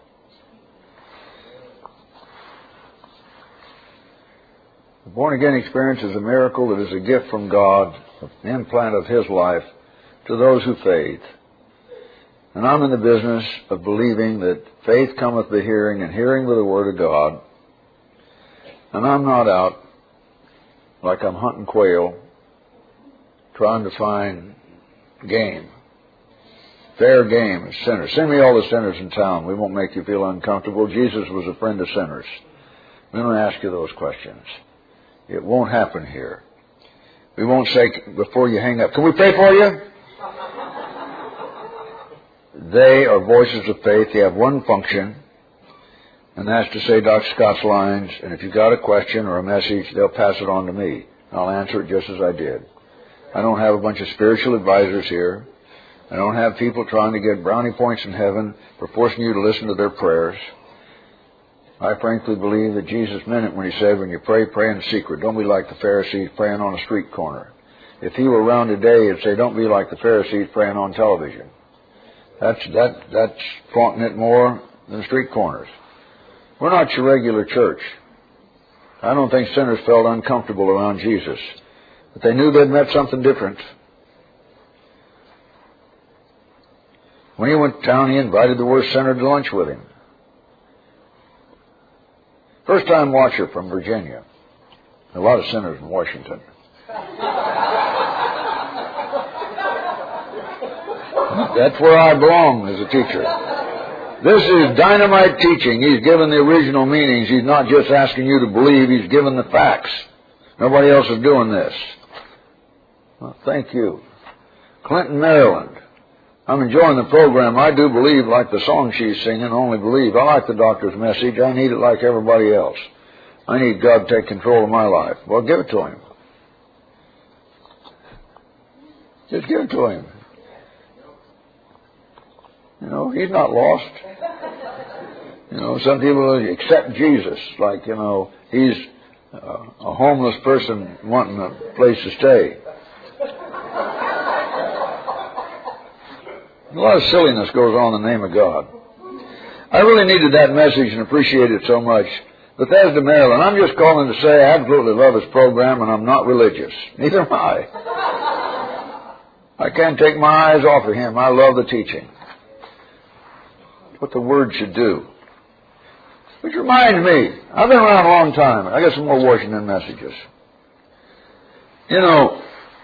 S1: The born-again experience is a miracle that is a gift from God, an implant of His life to those who faith. And I'm in the business of believing that faith cometh by hearing, and hearing by the Word of God. And I'm not out like I'm hunting quail, trying to find game. Fair game is sinners. Send me all the sinners in town. We won't make you feel uncomfortable. Jesus was a friend of sinners. We don't ask you those questions. It won't happen here. We won't say before you hang up, can we pray for you? They are voices of faith. They have one function, and that's to say Doctor Scott's lines, and if you've got a question or a message, they'll pass it on to me. I'll answer it just as I did. I don't have a bunch of spiritual advisors here. I don't have people trying to get brownie points in heaven for forcing you to listen to their prayers. I frankly believe that Jesus meant it when He said, when you pray, pray in secret. Don't be like the Pharisees praying on a street corner. If He were around today, He'd say, don't be like the Pharisees praying on television. That's, that, that's flaunting it more than street corners. We're not your regular church. I don't think sinners felt uncomfortable around Jesus. But they knew they'd met something different. When he went to town, he invited the worst sinner to lunch with him. First-time watcher from Virginia. A lot of sinners in Washington. That's where I belong as a teacher. This is dynamite teaching. He's given the original meanings. He's not just asking you to believe. He's given the facts. Nobody else is doing this. Well, thank you. Clinton, Maryland. I'm enjoying the program. I do believe, like the song she's singing, only believe. I like the doctor's message. I need it like everybody else. I need God to take control of my life. Well, give it to Him. Just give it to Him. You know, He's not lost. You know, some people accept Jesus like, you know, He's uh, a homeless person wanting a place to stay. A lot of silliness goes on in the name of God. I really needed that message and appreciate it so much. Bethesda, Maryland. I'm just calling to say I absolutely love his program, and I'm not religious. Neither am I. I can't take my eyes off of him. I love the teaching. What the Word should do. Which reminds me, I've been around a long time. I got some more Washington messages. You know,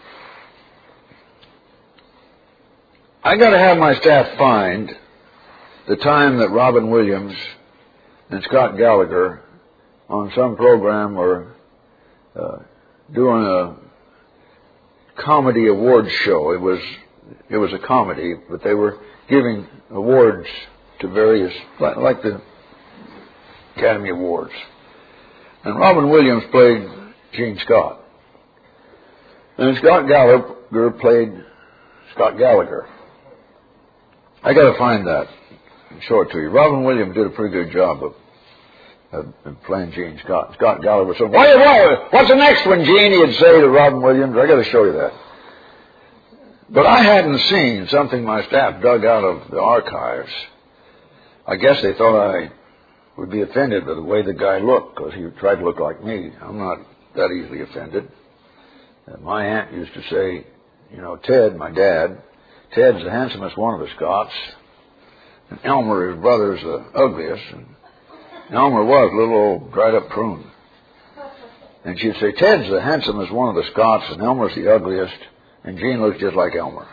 S1: I got to have my staff find the time that Robin Williams and Scott Gallagher on some program were uh, doing a comedy awards show. It was it was a comedy, but they were giving awards to various, like, like the Academy Awards. And Robin Williams played Gene Scott. And Scott Gallagher played Scott Gallagher. I got to find that and show it to you. Robin Williams did a pretty good job of, of, of playing Gene Scott. Scott Gallagher said, "Why, why, what's the next one, Gene?" He'd say to Robin Williams. I got to show you that. But I hadn't seen something my staff dug out of the archives. I guess they thought I would be offended by the way the guy looked, because he tried to look like me. I'm not that easily offended. And my aunt used to say, you know, Ted, my dad, Ted's the handsomest one of the Scotts, and Elmer, his brother, is the ugliest. And Elmer was a little old dried-up prune. And she'd say, Ted's the handsomest one of the Scotts, and Elmer's the ugliest, and Gene looks just like Elmer.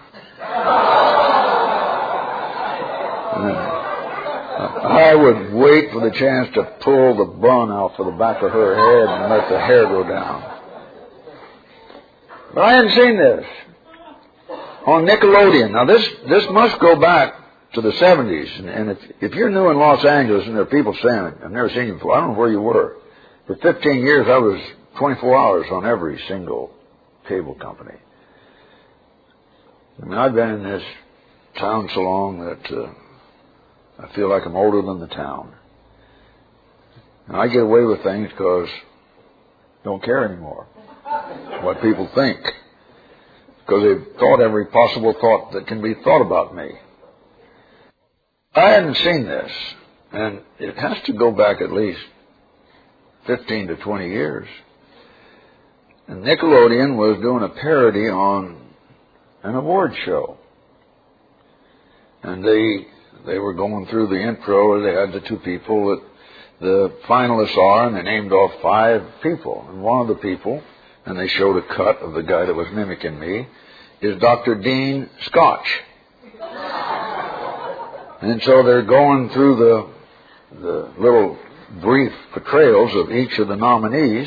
S1: I would wait for the chance to pull the bun out for the back of her head and let the hair go down. But I hadn't seen this on Nickelodeon. Now, this this must go back to the seventies. And, and if, if you're new in Los Angeles and there are people saying, I've never seen you before, I don't know where you were. For fifteen years, I was twenty-four hours on every single cable company. I mean, I've been in this town so long that uh, I feel like I'm older than the town. And I get away with things because I don't care anymore what people think, because they've thought every possible thought that can be thought about me. I hadn't seen this, and it has to go back at least fifteen to twenty years. And Nickelodeon was doing a parody on an award show. And they they were going through the intro. They had the two people that the finalists are, and they named off five people. And one of the people, and they showed a cut of the guy that was mimicking me, is Doctor Dean Scotch. And so they're going through the the little brief portrayals of each of the nominees.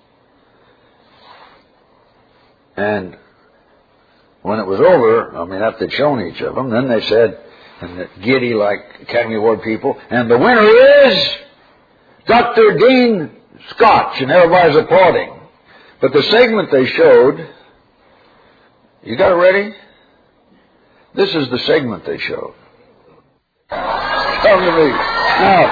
S1: And when it was over, I mean, after they'd shown each of them, then they said, and the giddy like Academy Award people, and the winner is Doctor Dean Scotch, and everybody's applauding. But the segment they showed, you got it ready? This is the segment they showed. Come to me. Now.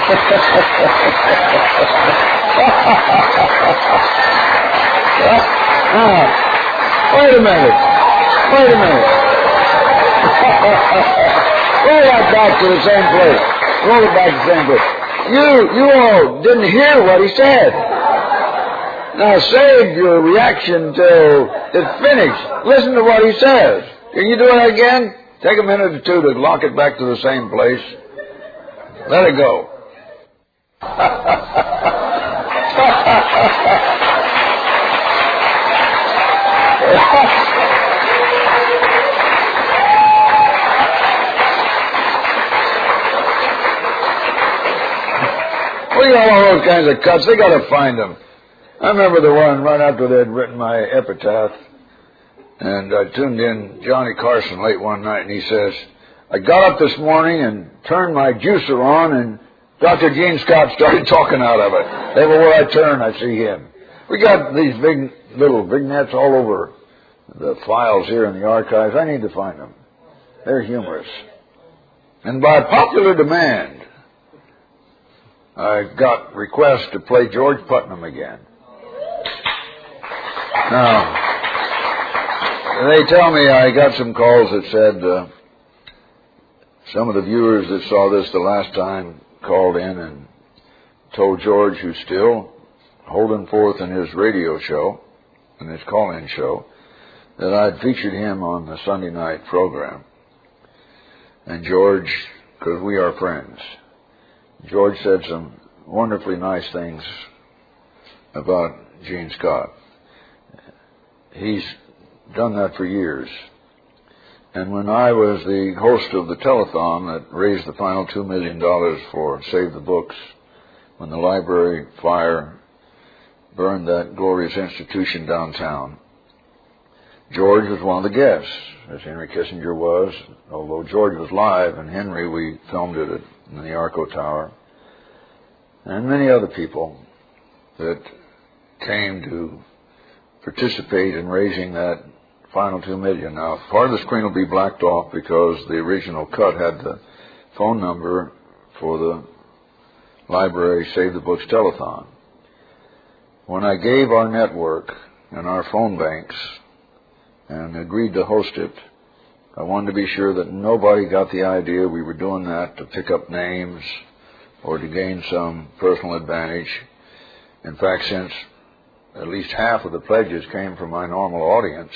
S1: now, wait a minute. Wait a minute. Roll that back to the same place. Roll it back to the same place. You, you all didn't hear what he said. Now save your reaction till it's finished. Listen to what he says. Can you do it again? Take a minute or two to lock it back to the same place. Let it go. We got all those kinds of cuts. They got to find them. I remember the one right after they'd written my epitaph, and I tuned in Johnny Carson late one night, and he says, I got up this morning and turned my juicer on, and Doctor Gene Scott started talking out of it. Everywhere I turn, I see him. We got these big little vignettes all over the files here in the archives. I need to find them. They're humorous. And by popular demand, I got requests to play George Putnam again. Now, they tell me I got some calls that said uh, some of the viewers that saw this the last time called in and told George, who's still holding forth in his radio show, in his call-in show, that I'd featured him on the Sunday night program. And George, because we are friends, George said some wonderfully nice things about Gene Scott. He's done that for years. And when I was the host of the telethon that raised the final two million dollars for Save the Books, when the library fire burned that glorious institution downtown, George was one of the guests, as Henry Kissinger was. Although George was live, and Henry, we filmed it in the Arco Tower. And many other people that came to participate in raising that final two million. Now, part of the screen will be blacked off because the original cut had the phone number for the library Save the Books Telethon. When I gave our network and our phone banks and agreed to host it, I wanted to be sure that nobody got the idea we were doing that to pick up names or to gain some personal advantage. In fact, since at least half of the pledges came from my normal audience,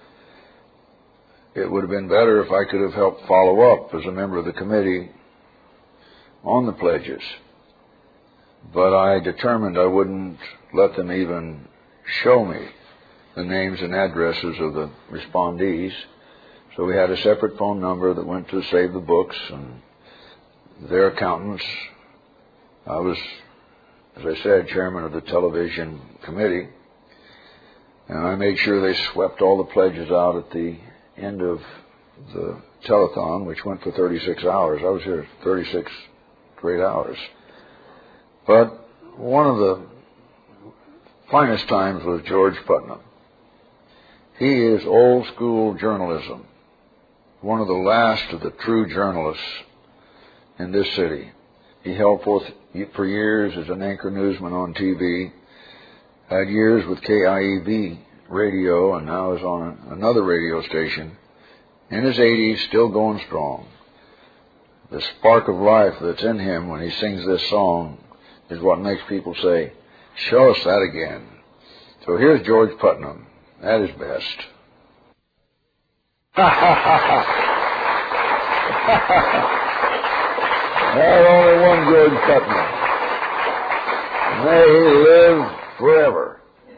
S1: it would have been better if I could have helped follow up as a member of the committee on the pledges. But I determined I wouldn't let them even show me the names and addresses of the respondees. So we had a separate phone number that went to Save the Books and their accountants. I was, as I said, chairman of the television committee, and I made sure they swept all the pledges out at the end of the telethon, which went for thirty-six hours. I was here thirty-six great hours. But one of the finest times was George Putnam. He is old school journalism, one of the last of the true journalists in this city. He held forth for years as an anchor newsman on T V, had years with K I E V radio, and now is on another radio station. In his eighties, still going strong. The spark of life that's in him when he sings this song is what makes people say, "Show us that again." So here's George Putnam at his best. Ha ha ha ha! There's only one George Putnam. May he live forever.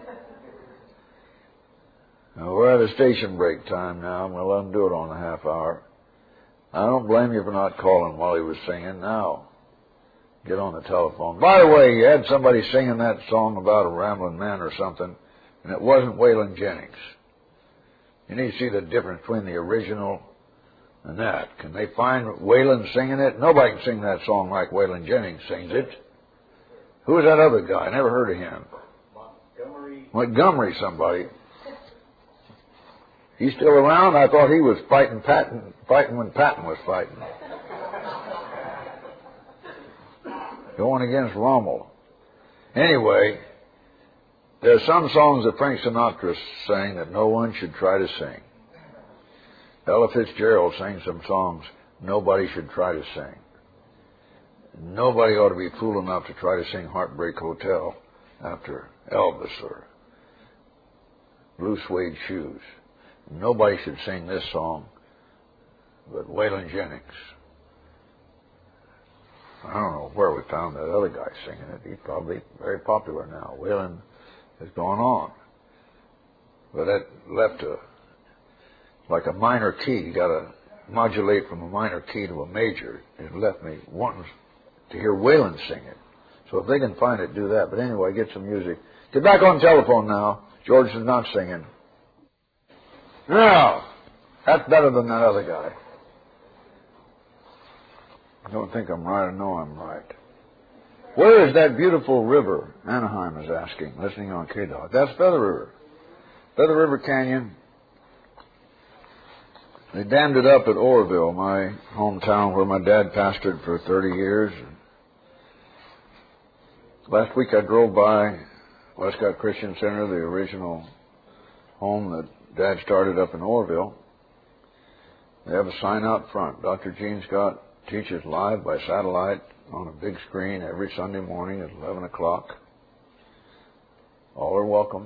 S1: Now, we're at a station break time now, and we'll undo it on a half hour. I don't blame you for not calling while he was singing. Now, get on the telephone. By the way, you had somebody singing that song about a rambling man or something, and it wasn't Waylon Jennings. You need to see the difference between the original and that. Can they find Waylon singing it? Nobody can sing that song like Waylon Jennings sings it. Who's that other guy? I never heard of him. Montgomery. Montgomery, somebody. He's still around? I thought he was fighting Patton, fighting when Patton was fighting. Going against Rommel. Anyway, there are some songs that Frank Sinatra sang that no one should try to sing. Ella Fitzgerald sang some songs nobody should try to sing. Nobody ought to be fool enough to try to sing Heartbreak Hotel after Elvis or Blue Suede Shoes. Nobody should sing this song but Waylon Jennings. I don't know where we found that other guy singing it. He's probably very popular now. Waylon has gone on. But that left a, like a minor key. You got to modulate from a minor key to a major. It left me wanting to hear Waylon sing it. So if they can find it, do that. But anyway, get some music. Get back on telephone now. George is not singing. Now, that's better than that other guy. I don't think I'm right. I know I'm right. Where is that beautiful river? Anaheim is asking, listening on K D O G. That's Feather River. Feather River Canyon. They dammed it up at Oroville, my hometown where my dad pastored for thirty years. Last week I drove by Westcott Christian Center, the original home that Dad started up in Oroville. They have a sign out front. Doctor Gene Scott teaches live by satellite on a big screen every Sunday morning at eleven o'clock. All are welcome.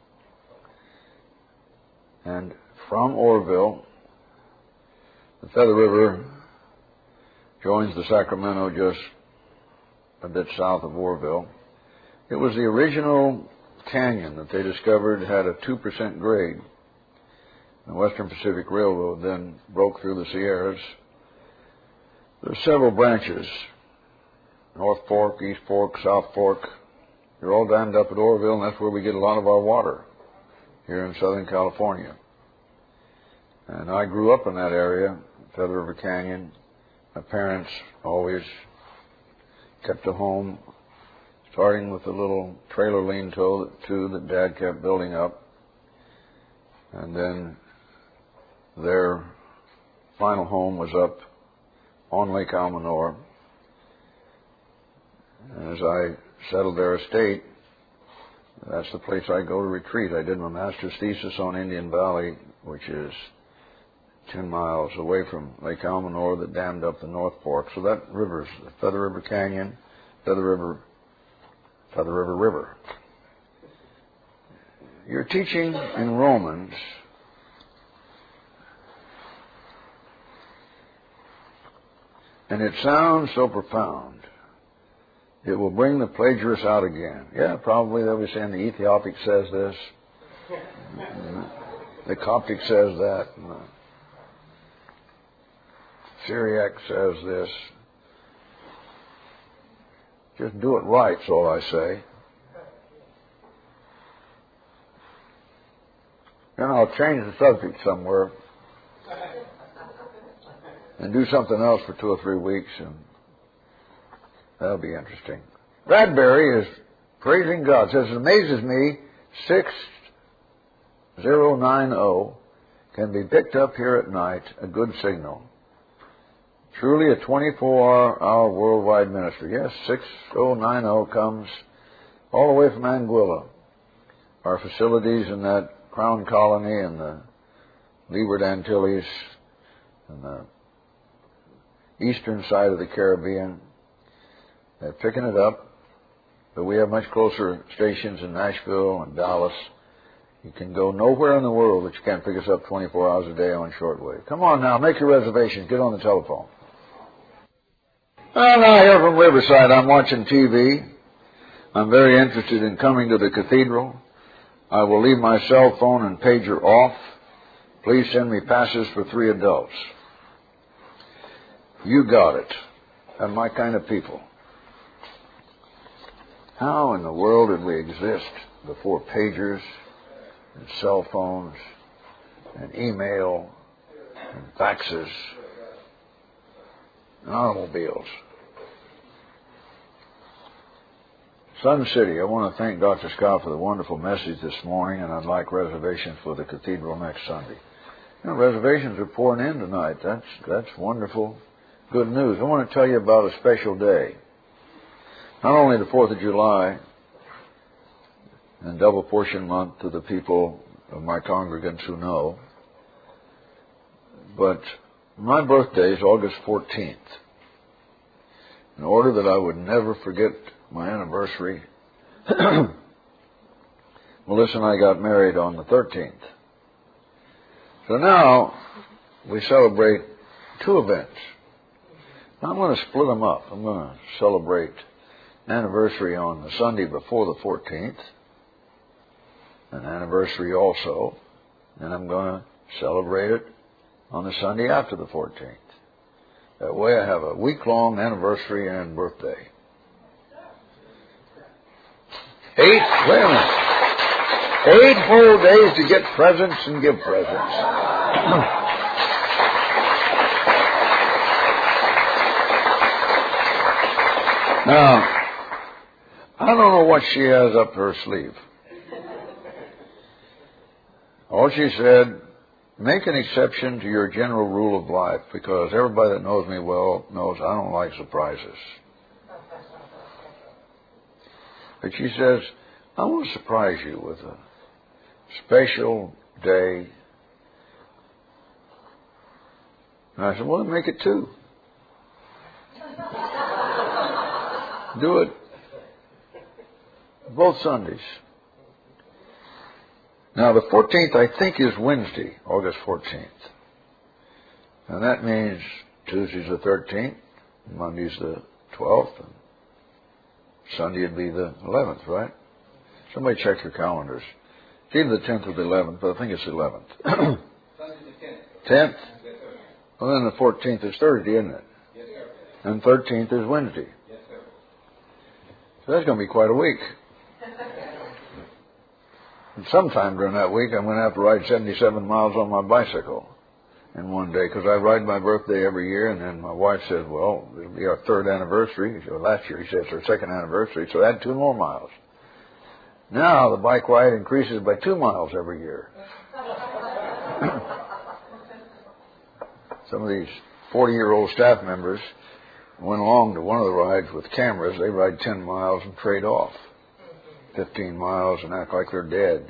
S1: And from Oroville, the Feather River joins the Sacramento just a bit south of Oroville. It was the original canyon that they discovered had a two percent grade. The Western Pacific Railroad then broke through the Sierras. There are several branches, North Fork, East Fork, South Fork. They're all dammed up at Oroville, and that's where we get a lot of our water here in Southern California. And I grew up in that area, Feather River Canyon. My parents always kept a home. starting with the little trailer lean-to that Dad kept building up. And then their final home was up on Lake Almanor. And as I settled their estate, that's the place I go to retreat. I did my master's thesis on Indian Valley, which is ten miles away from Lake Almanor that dammed up the North Fork. So that river is the Feather River Canyon, Feather River, Feather River River. You're teaching in Romans and it sounds so profound. It will bring the plagiarists out again. Yeah, probably they'll be saying the Ethiopic says this. The Coptic says that. Syriac says this. Just do it right, is all I say. Then I'll change the subject somewhere and do something else for two or three weeks, and that'll be interesting. Bradbury is praising God. Says, it amazes me, six thousand ninety can be picked up here at night, a good signal. Truly a twenty-four hour worldwide ministry. Yes, six thousand ninety comes all the way from Anguilla. Our facilities in that Crown Colony and the Leeward Antilles and the eastern side of the Caribbean, they're picking it up. But we have much closer stations in Nashville and Dallas. You can go nowhere in the world that you can't pick us up twenty-four hours a day on shortwave. Come on now, make your reservations. Get on the telephone. Well, now here from Riverside, I'm watching T V. I'm very interested in coming to the cathedral. I will leave my cell phone and pager off. Please send me passes for three adults. You got it. And my kind of people. How in the world did we exist before pagers and cell phones and email and faxes and automobiles? Sun City, I want to thank Doctor Scott for the wonderful message this morning, and I'd like reservations for the cathedral next Sunday. You know, reservations are pouring in tonight. That's that's wonderful, good news. I want to tell you about a special day. Not only the fourth of July and double portion month to the people of my congregants who know, but my birthday is August fourteenth. In order that I would never forget my anniversary, Melissa and I got married on the thirteenth. So now we celebrate two events. Now I'm going to split them up. I'm going to celebrate anniversary on the Sunday before the fourteenth, an anniversary also, and I'm going to celebrate it on the Sunday after the fourteenth. That way I have a week-long anniversary and birthday. Eight, wait a minute. Eight whole days to get presents and give presents. Now, I don't know what she has up her sleeve. All she said, make an exception to your general rule of life, because everybody that knows me well knows I don't like surprises. But she says, I want to surprise you with a special day. And I said, well, then make it two. Do it both Sundays. Now, the fourteenth, I think, is Wednesday, August fourteenth. And that means Tuesday's the thirteenth, Monday's the twelfth, and Sunday would be the eleventh, right? Somebody check your calendars. It's either the tenth or the eleventh, but I think it's the eleventh.
S2: Sunday's the tenth.
S1: tenth?
S2: Yes, sir.
S1: Well, then the fourteenth is Thursday, isn't it?
S2: Yes, sir.
S1: And thirteenth is Wednesday.
S2: Yes, sir.
S1: So that's going to be quite a week. And sometime during that week, I'm going to have to ride seventy-seven miles on my bicycle. in one day, because I ride my birthday every year, and then my wife said, well, it'll be our third anniversary. So last year, he said, it's our second anniversary, so add two more miles. Now the bike ride increases by two miles every year. Some of these forty-year-old staff members went along to one of the rides with cameras. They ride ten miles and trade off. fifteen miles and act like they're dead.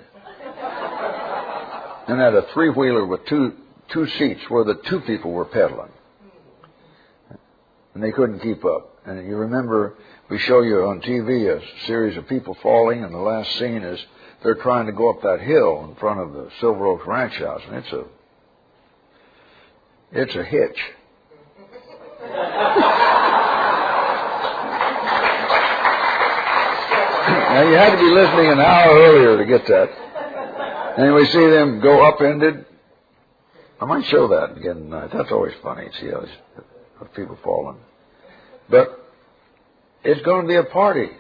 S1: And had a three-wheeler with two two seats where the two people were pedaling. And they couldn't keep up. And you remember, we show you on T V a series of people falling, and the last scene is they're trying to go up that hill in front of the Silver Oaks Ranch House, and it's a it's a hitch. Now, you had to be listening an hour earlier to get that. And we see them go upended. I might show that again tonight. That's always funny to see how those people falling. But it's going to be a party.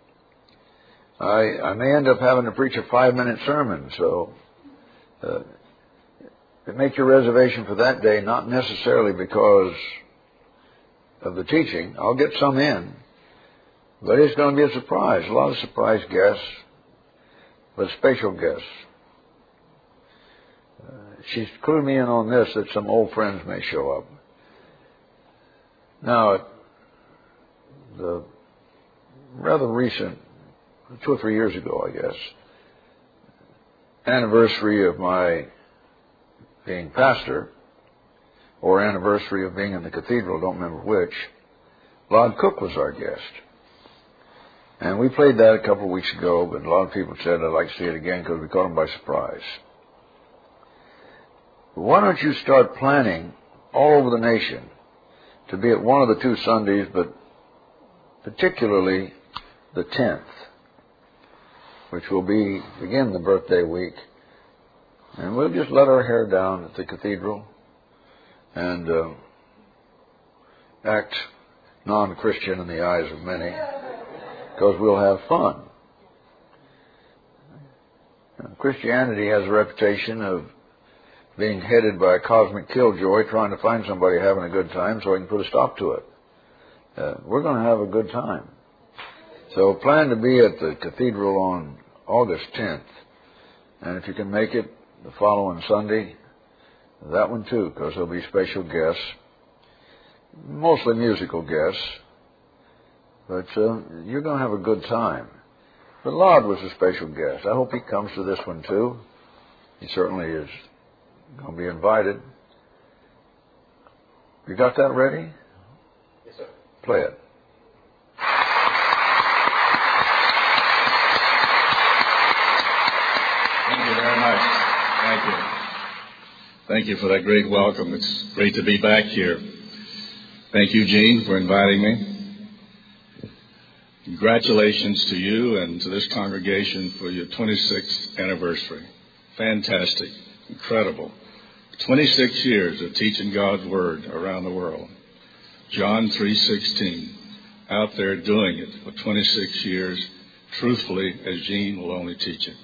S1: I, I may end up having to preach a five-minute sermon, so uh, make your reservation for that day, not necessarily because of the teaching. I'll get some in, but it's going to be a surprise. A lot of surprise guests, but special guests. Uh, she's clued me in on this, that some old friends may show up. Now, the rather recent, two or three years ago, I guess, anniversary of my being pastor, or anniversary of being in the cathedral, don't remember which, Lod Cook was our guest. And we played that a couple of weeks ago, but a lot of people said I'd like to see it again because we caught him by surprise. Why don't you start planning all over the nation to be at one of the two Sundays, but particularly the tenth, which will be, again, the birthday week. And we'll just let our hair down at the cathedral and uh, act non-Christian in the eyes of many, because we'll have fun. Now, Christianity has a reputation of being headed by a cosmic killjoy trying to find somebody having a good time so he can put a stop to it. Uh, we're going to have a good time. So plan to be at the cathedral on August tenth. And if you can make it the following Sunday, that one too, because there'll be special guests, mostly musical guests. But uh, you're going to have a good time. But Lod was a special guest. I hope he comes to this one too. He certainly is going to be invited. You got that ready?
S2: Yes, sir.
S1: Play it.
S3: Thank you very much. Thank you. Thank you for that great welcome. It's great to be back here. Thank you, Gene, for inviting me. Congratulations to you and to this congregation for your twenty-sixth anniversary. Fantastic. Incredible. twenty-six years of teaching God's Word around the world. John three sixteen. Out there doing it for twenty-six years, truthfully, as Gene will only teach it.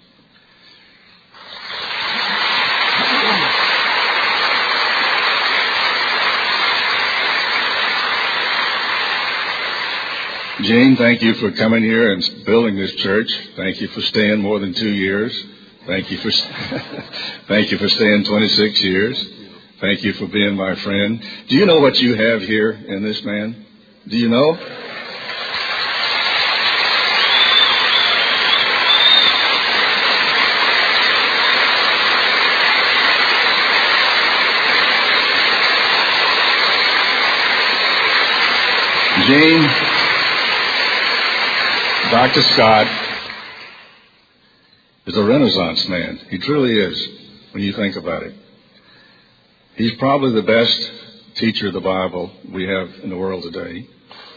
S3: Gene, thank you for coming here and building this church. Thank you for staying more than two years. Thank you for thank you for staying twenty-six years. Thank you for being my friend. Do you know what you have here in this man? Do you know? Gene, Doctor Scott is a Renaissance man. He truly is, when you think about it. He's probably the best teacher of the Bible we have in the world today.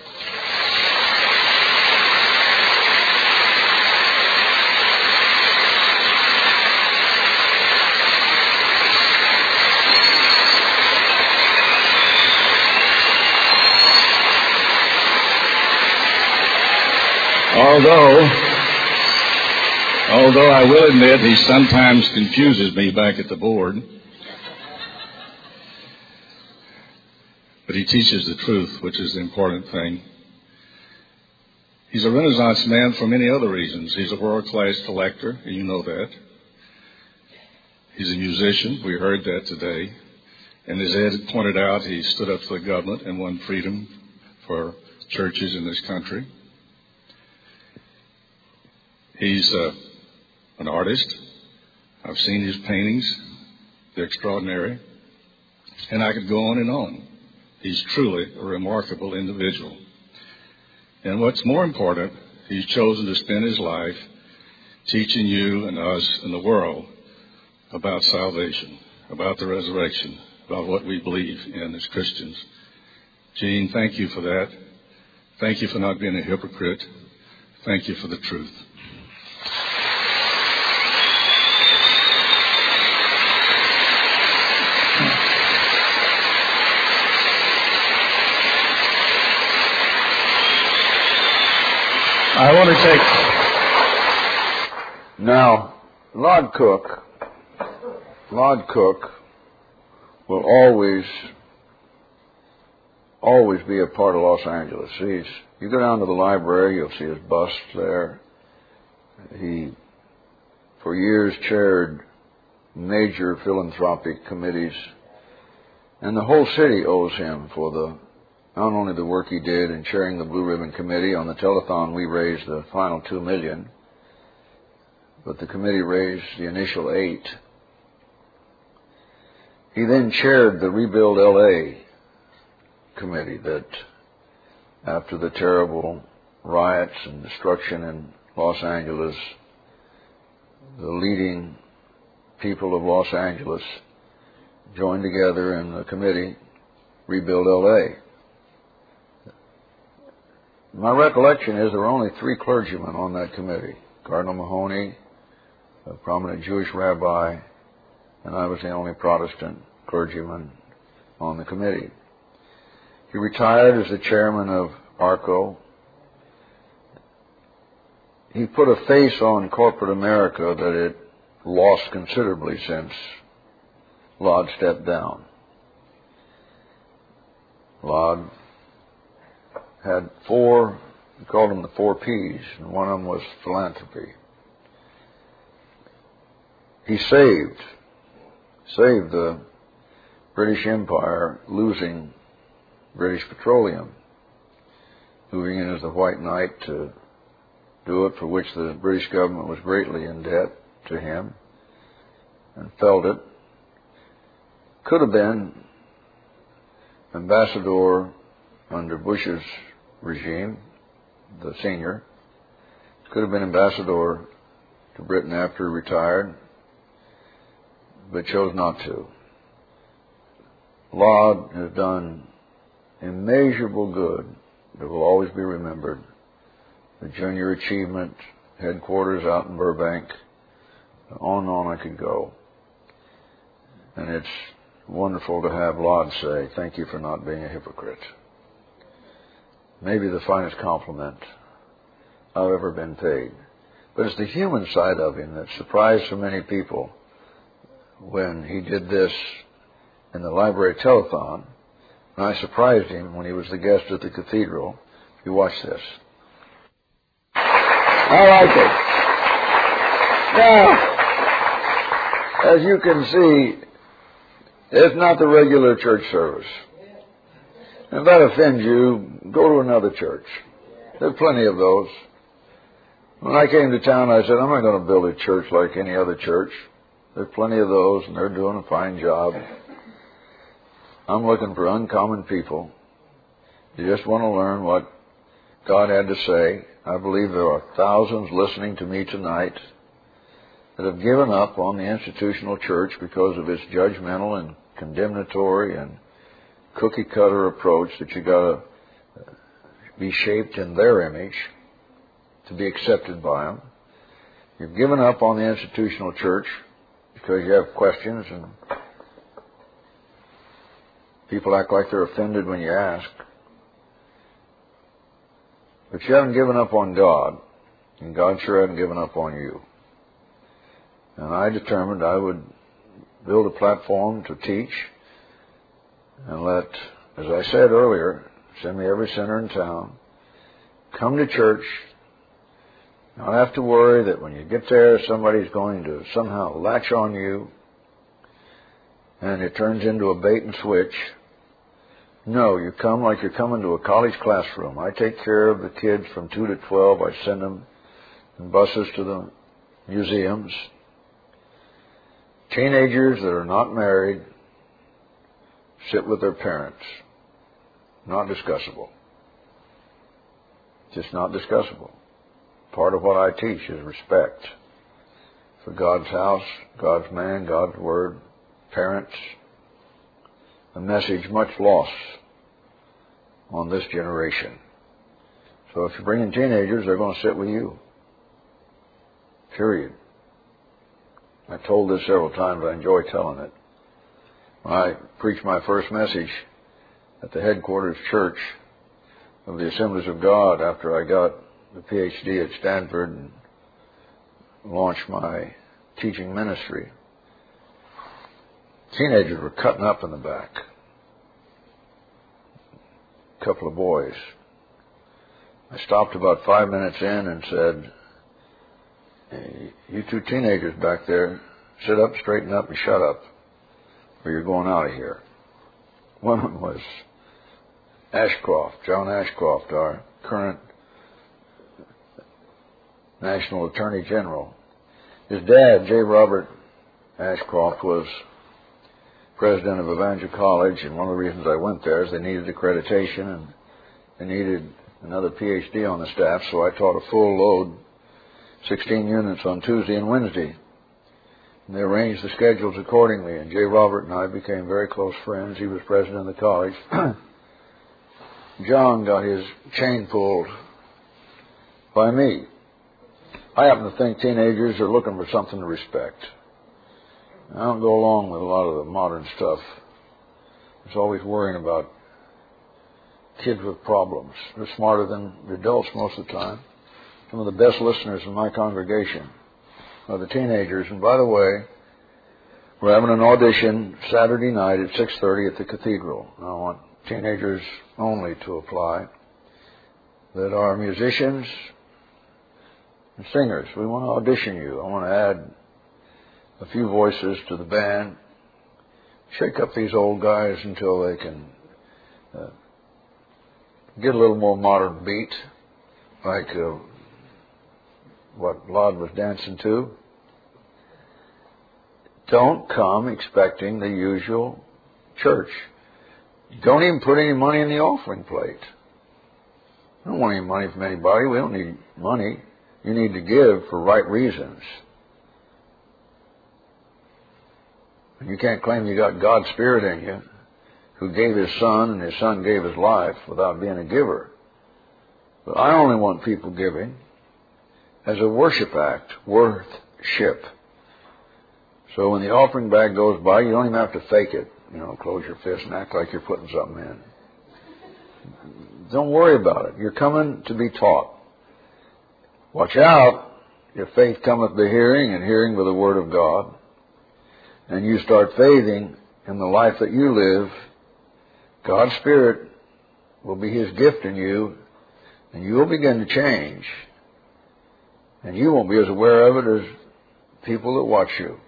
S3: Although, although I will admit he sometimes confuses me back at the board. but he teaches the truth, which is the important thing. He's a Renaissance man for many other reasons. He's a world-class collector, and you know that. He's a musician. We heard that today. And as Ed pointed out, he stood up to the government and won freedom for churches in this country. He's uh, an artist. I've seen his paintings. They're extraordinary. And I could go on and on. He's truly a remarkable individual. And what's more important, he's chosen to spend his life teaching you and us and the world about salvation, about the resurrection, about what we believe in as Christians. Gene, thank you for that. Thank you for not being a hypocrite. Thank you for the truth.
S1: I want to take now, Lord Cook, Lord Cook will always, always be a part of Los Angeles. He's, you go down to the library, you'll see his bust there. He, for years, chaired major philanthropic committees, and the whole city owes him for the not only the work he did in chairing the Blue Ribbon Committee. On the telethon, we raised the final two million dollars, but the committee raised the initial eight. He then chaired the Rebuild L A committee that, after the terrible riots and destruction in Los Angeles, the leading people of Los Angeles joined together in the committee, Rebuild L A. My recollection is there were only three clergymen on that committee. Cardinal Mahoney, a prominent Jewish rabbi, and I was the only Protestant clergyman on the committee. He retired as the chairman of ARCO. He put a face on corporate America that it lost considerably since Lod stepped down. Lod had four, we called them the four P's, and one of them was philanthropy. He saved, saved the British Empire, losing British Petroleum, moving in as the White Knight to do it, for which the British government was greatly in debt to him and felt it. Could have been ambassador under Bush's regime, the senior. Could have been ambassador to Britain after he retired, but chose not to. Lod has done immeasurable good that will always be remembered. The Junior Achievement headquarters out in Burbank, on and on I could go. And it's wonderful to have Lod say, thank you for not being a hypocrite. Maybe the finest compliment I've ever been paid. But it's the human side of him that surprised so many people when he did this in the library telethon. And I surprised him when he was the guest at the cathedral. You watch this. I like it. Now, as you can see, it's not the regular church service. If that offends you, go to another church. There are plenty of those. When I came to town, I said, I'm not going to build a church like any other church. There are plenty of those, and they're doing a fine job. I'm looking for uncommon people. You just want to learn what God had to say. I believe there are thousands listening to me tonight that have given up on the institutional church because of its judgmental and condemnatory and cookie-cutter approach that you got to be shaped in their image to be accepted by them. You've given up on the institutional church because you have questions and people act like they're offended when you ask. But you haven't given up on God, and God sure hasn't given up on you. And I determined I would build a platform to teach and let as I said earlier, send me every sinner in town. Come to church. Don't have to worry that when you get there, somebody's going to somehow latch on you and it turns into a bait and switch. No, you come like you're coming to a college classroom. I take care of the kids from two to twelve. I send them in buses to the museums. Teenagers that are not married sit with their parents. Not discussable. Just not discussable. Part of what I teach is respect for God's house, God's man, God's word, parents. A message much lost on this generation. So if you bring in teenagers, they're going to sit with you. Period. I told this several times. I enjoy telling it. When I preached my first message at the headquarters church of the Assemblies of God after I got the P H D at Stanford and launched my teaching ministry, teenagers were cutting up in the back. A couple of boys. I stopped about five minutes in and said, hey, you two teenagers back there, sit up, straighten up, and shut up, or you're going out of here. One of them was Ashcroft, John Ashcroft, our current National Attorney General. His dad, J. Robert Ashcroft, was president of Evangel College, and one of the reasons I went there is they needed accreditation and they needed another P H D on the staff, so I taught a full load, sixteen units on Tuesday and Wednesday. And they arranged the schedules accordingly, and J. Robert and I became very close friends. He was president of the college. John got his chain pulled by me. I happen to think teenagers are looking for something to respect. I don't go along with a lot of the modern stuff. It's always worrying about kids with problems. They're smarter than the adults most of the time. Some of the best listeners in my congregation are the teenagers. And by the way, we're having an audition Saturday night at six thirty at the cathedral. I want teenagers only to apply that are musicians and singers. We want to audition you. I want to add a few voices to the band. Shake up these old guys until they can uh, get a little more modern beat, like uh, what Laud was dancing to. Don't come expecting the usual church. Don't even put any money in the offering plate. I don't want any money from anybody. We don't need money. You need to give for right reasons. You can't claim you got God's Spirit in you, who gave His Son, and His Son gave His life, without being a giver. But I only want people giving as a worship act, worth-ship. So when the offering bag goes by, you don't even have to fake it. You know, close your fist and act like you're putting something in. Don't worry about it. You're coming to be taught. Watch out. Your faith cometh by hearing, and hearing by the Word of God. And you start faithing in the life that you live, God's Spirit will be His gift in you, and you will begin to change. And you won't be as aware of it as people that watch you.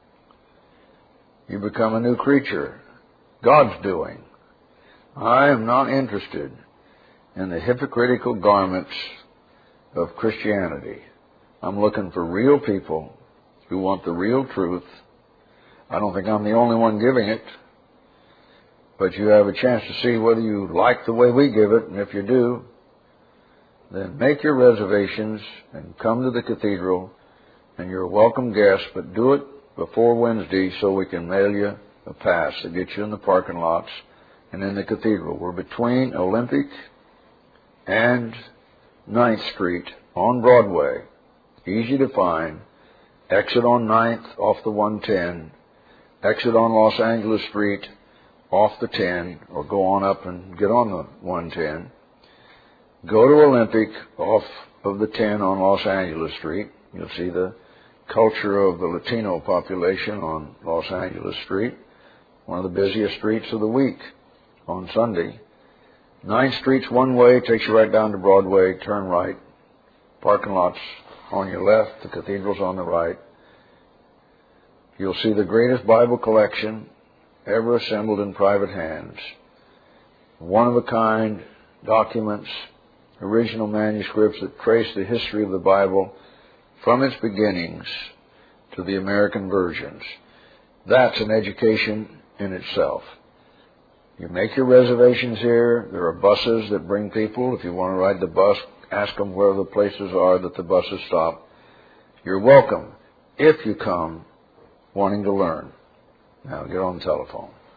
S1: You become a new creature. God's doing. I am not interested in the hypocritical garments of Christianity. I'm looking for real people who want the real truth. I don't think I'm the only one giving it, but you have a chance to see whether you like the way we give it, and if you do, then make your reservations and come to the cathedral, and you're a welcome guest, but do it before Wednesday so we can mail you a pass to get you in the parking lots and in the cathedral. We're between Olympic and ninth Street on Broadway. Easy to find. Exit on ninth off the one ten. Exit on Los Angeles Street off the ten, or go on up and get on the one ten. Go to Olympic off of the ten on Los Angeles Street. You'll see the culture of the Latino population on Los Angeles Street, one of the busiest streets of the week. on Sunday. Ninth Street's one way, takes you right down to Broadway, turn right. Parking lot's on your left, the cathedral's on the right. You'll see the greatest Bible collection ever assembled in private hands. One-of-a-kind documents, original manuscripts that trace the history of the Bible from its beginnings to the American versions. That's an education in itself. You make your reservations here. There are buses that bring people. If you want to ride the bus, ask them where the places are that the buses stop. You're welcome if you come wanting to learn. Now get on the telephone.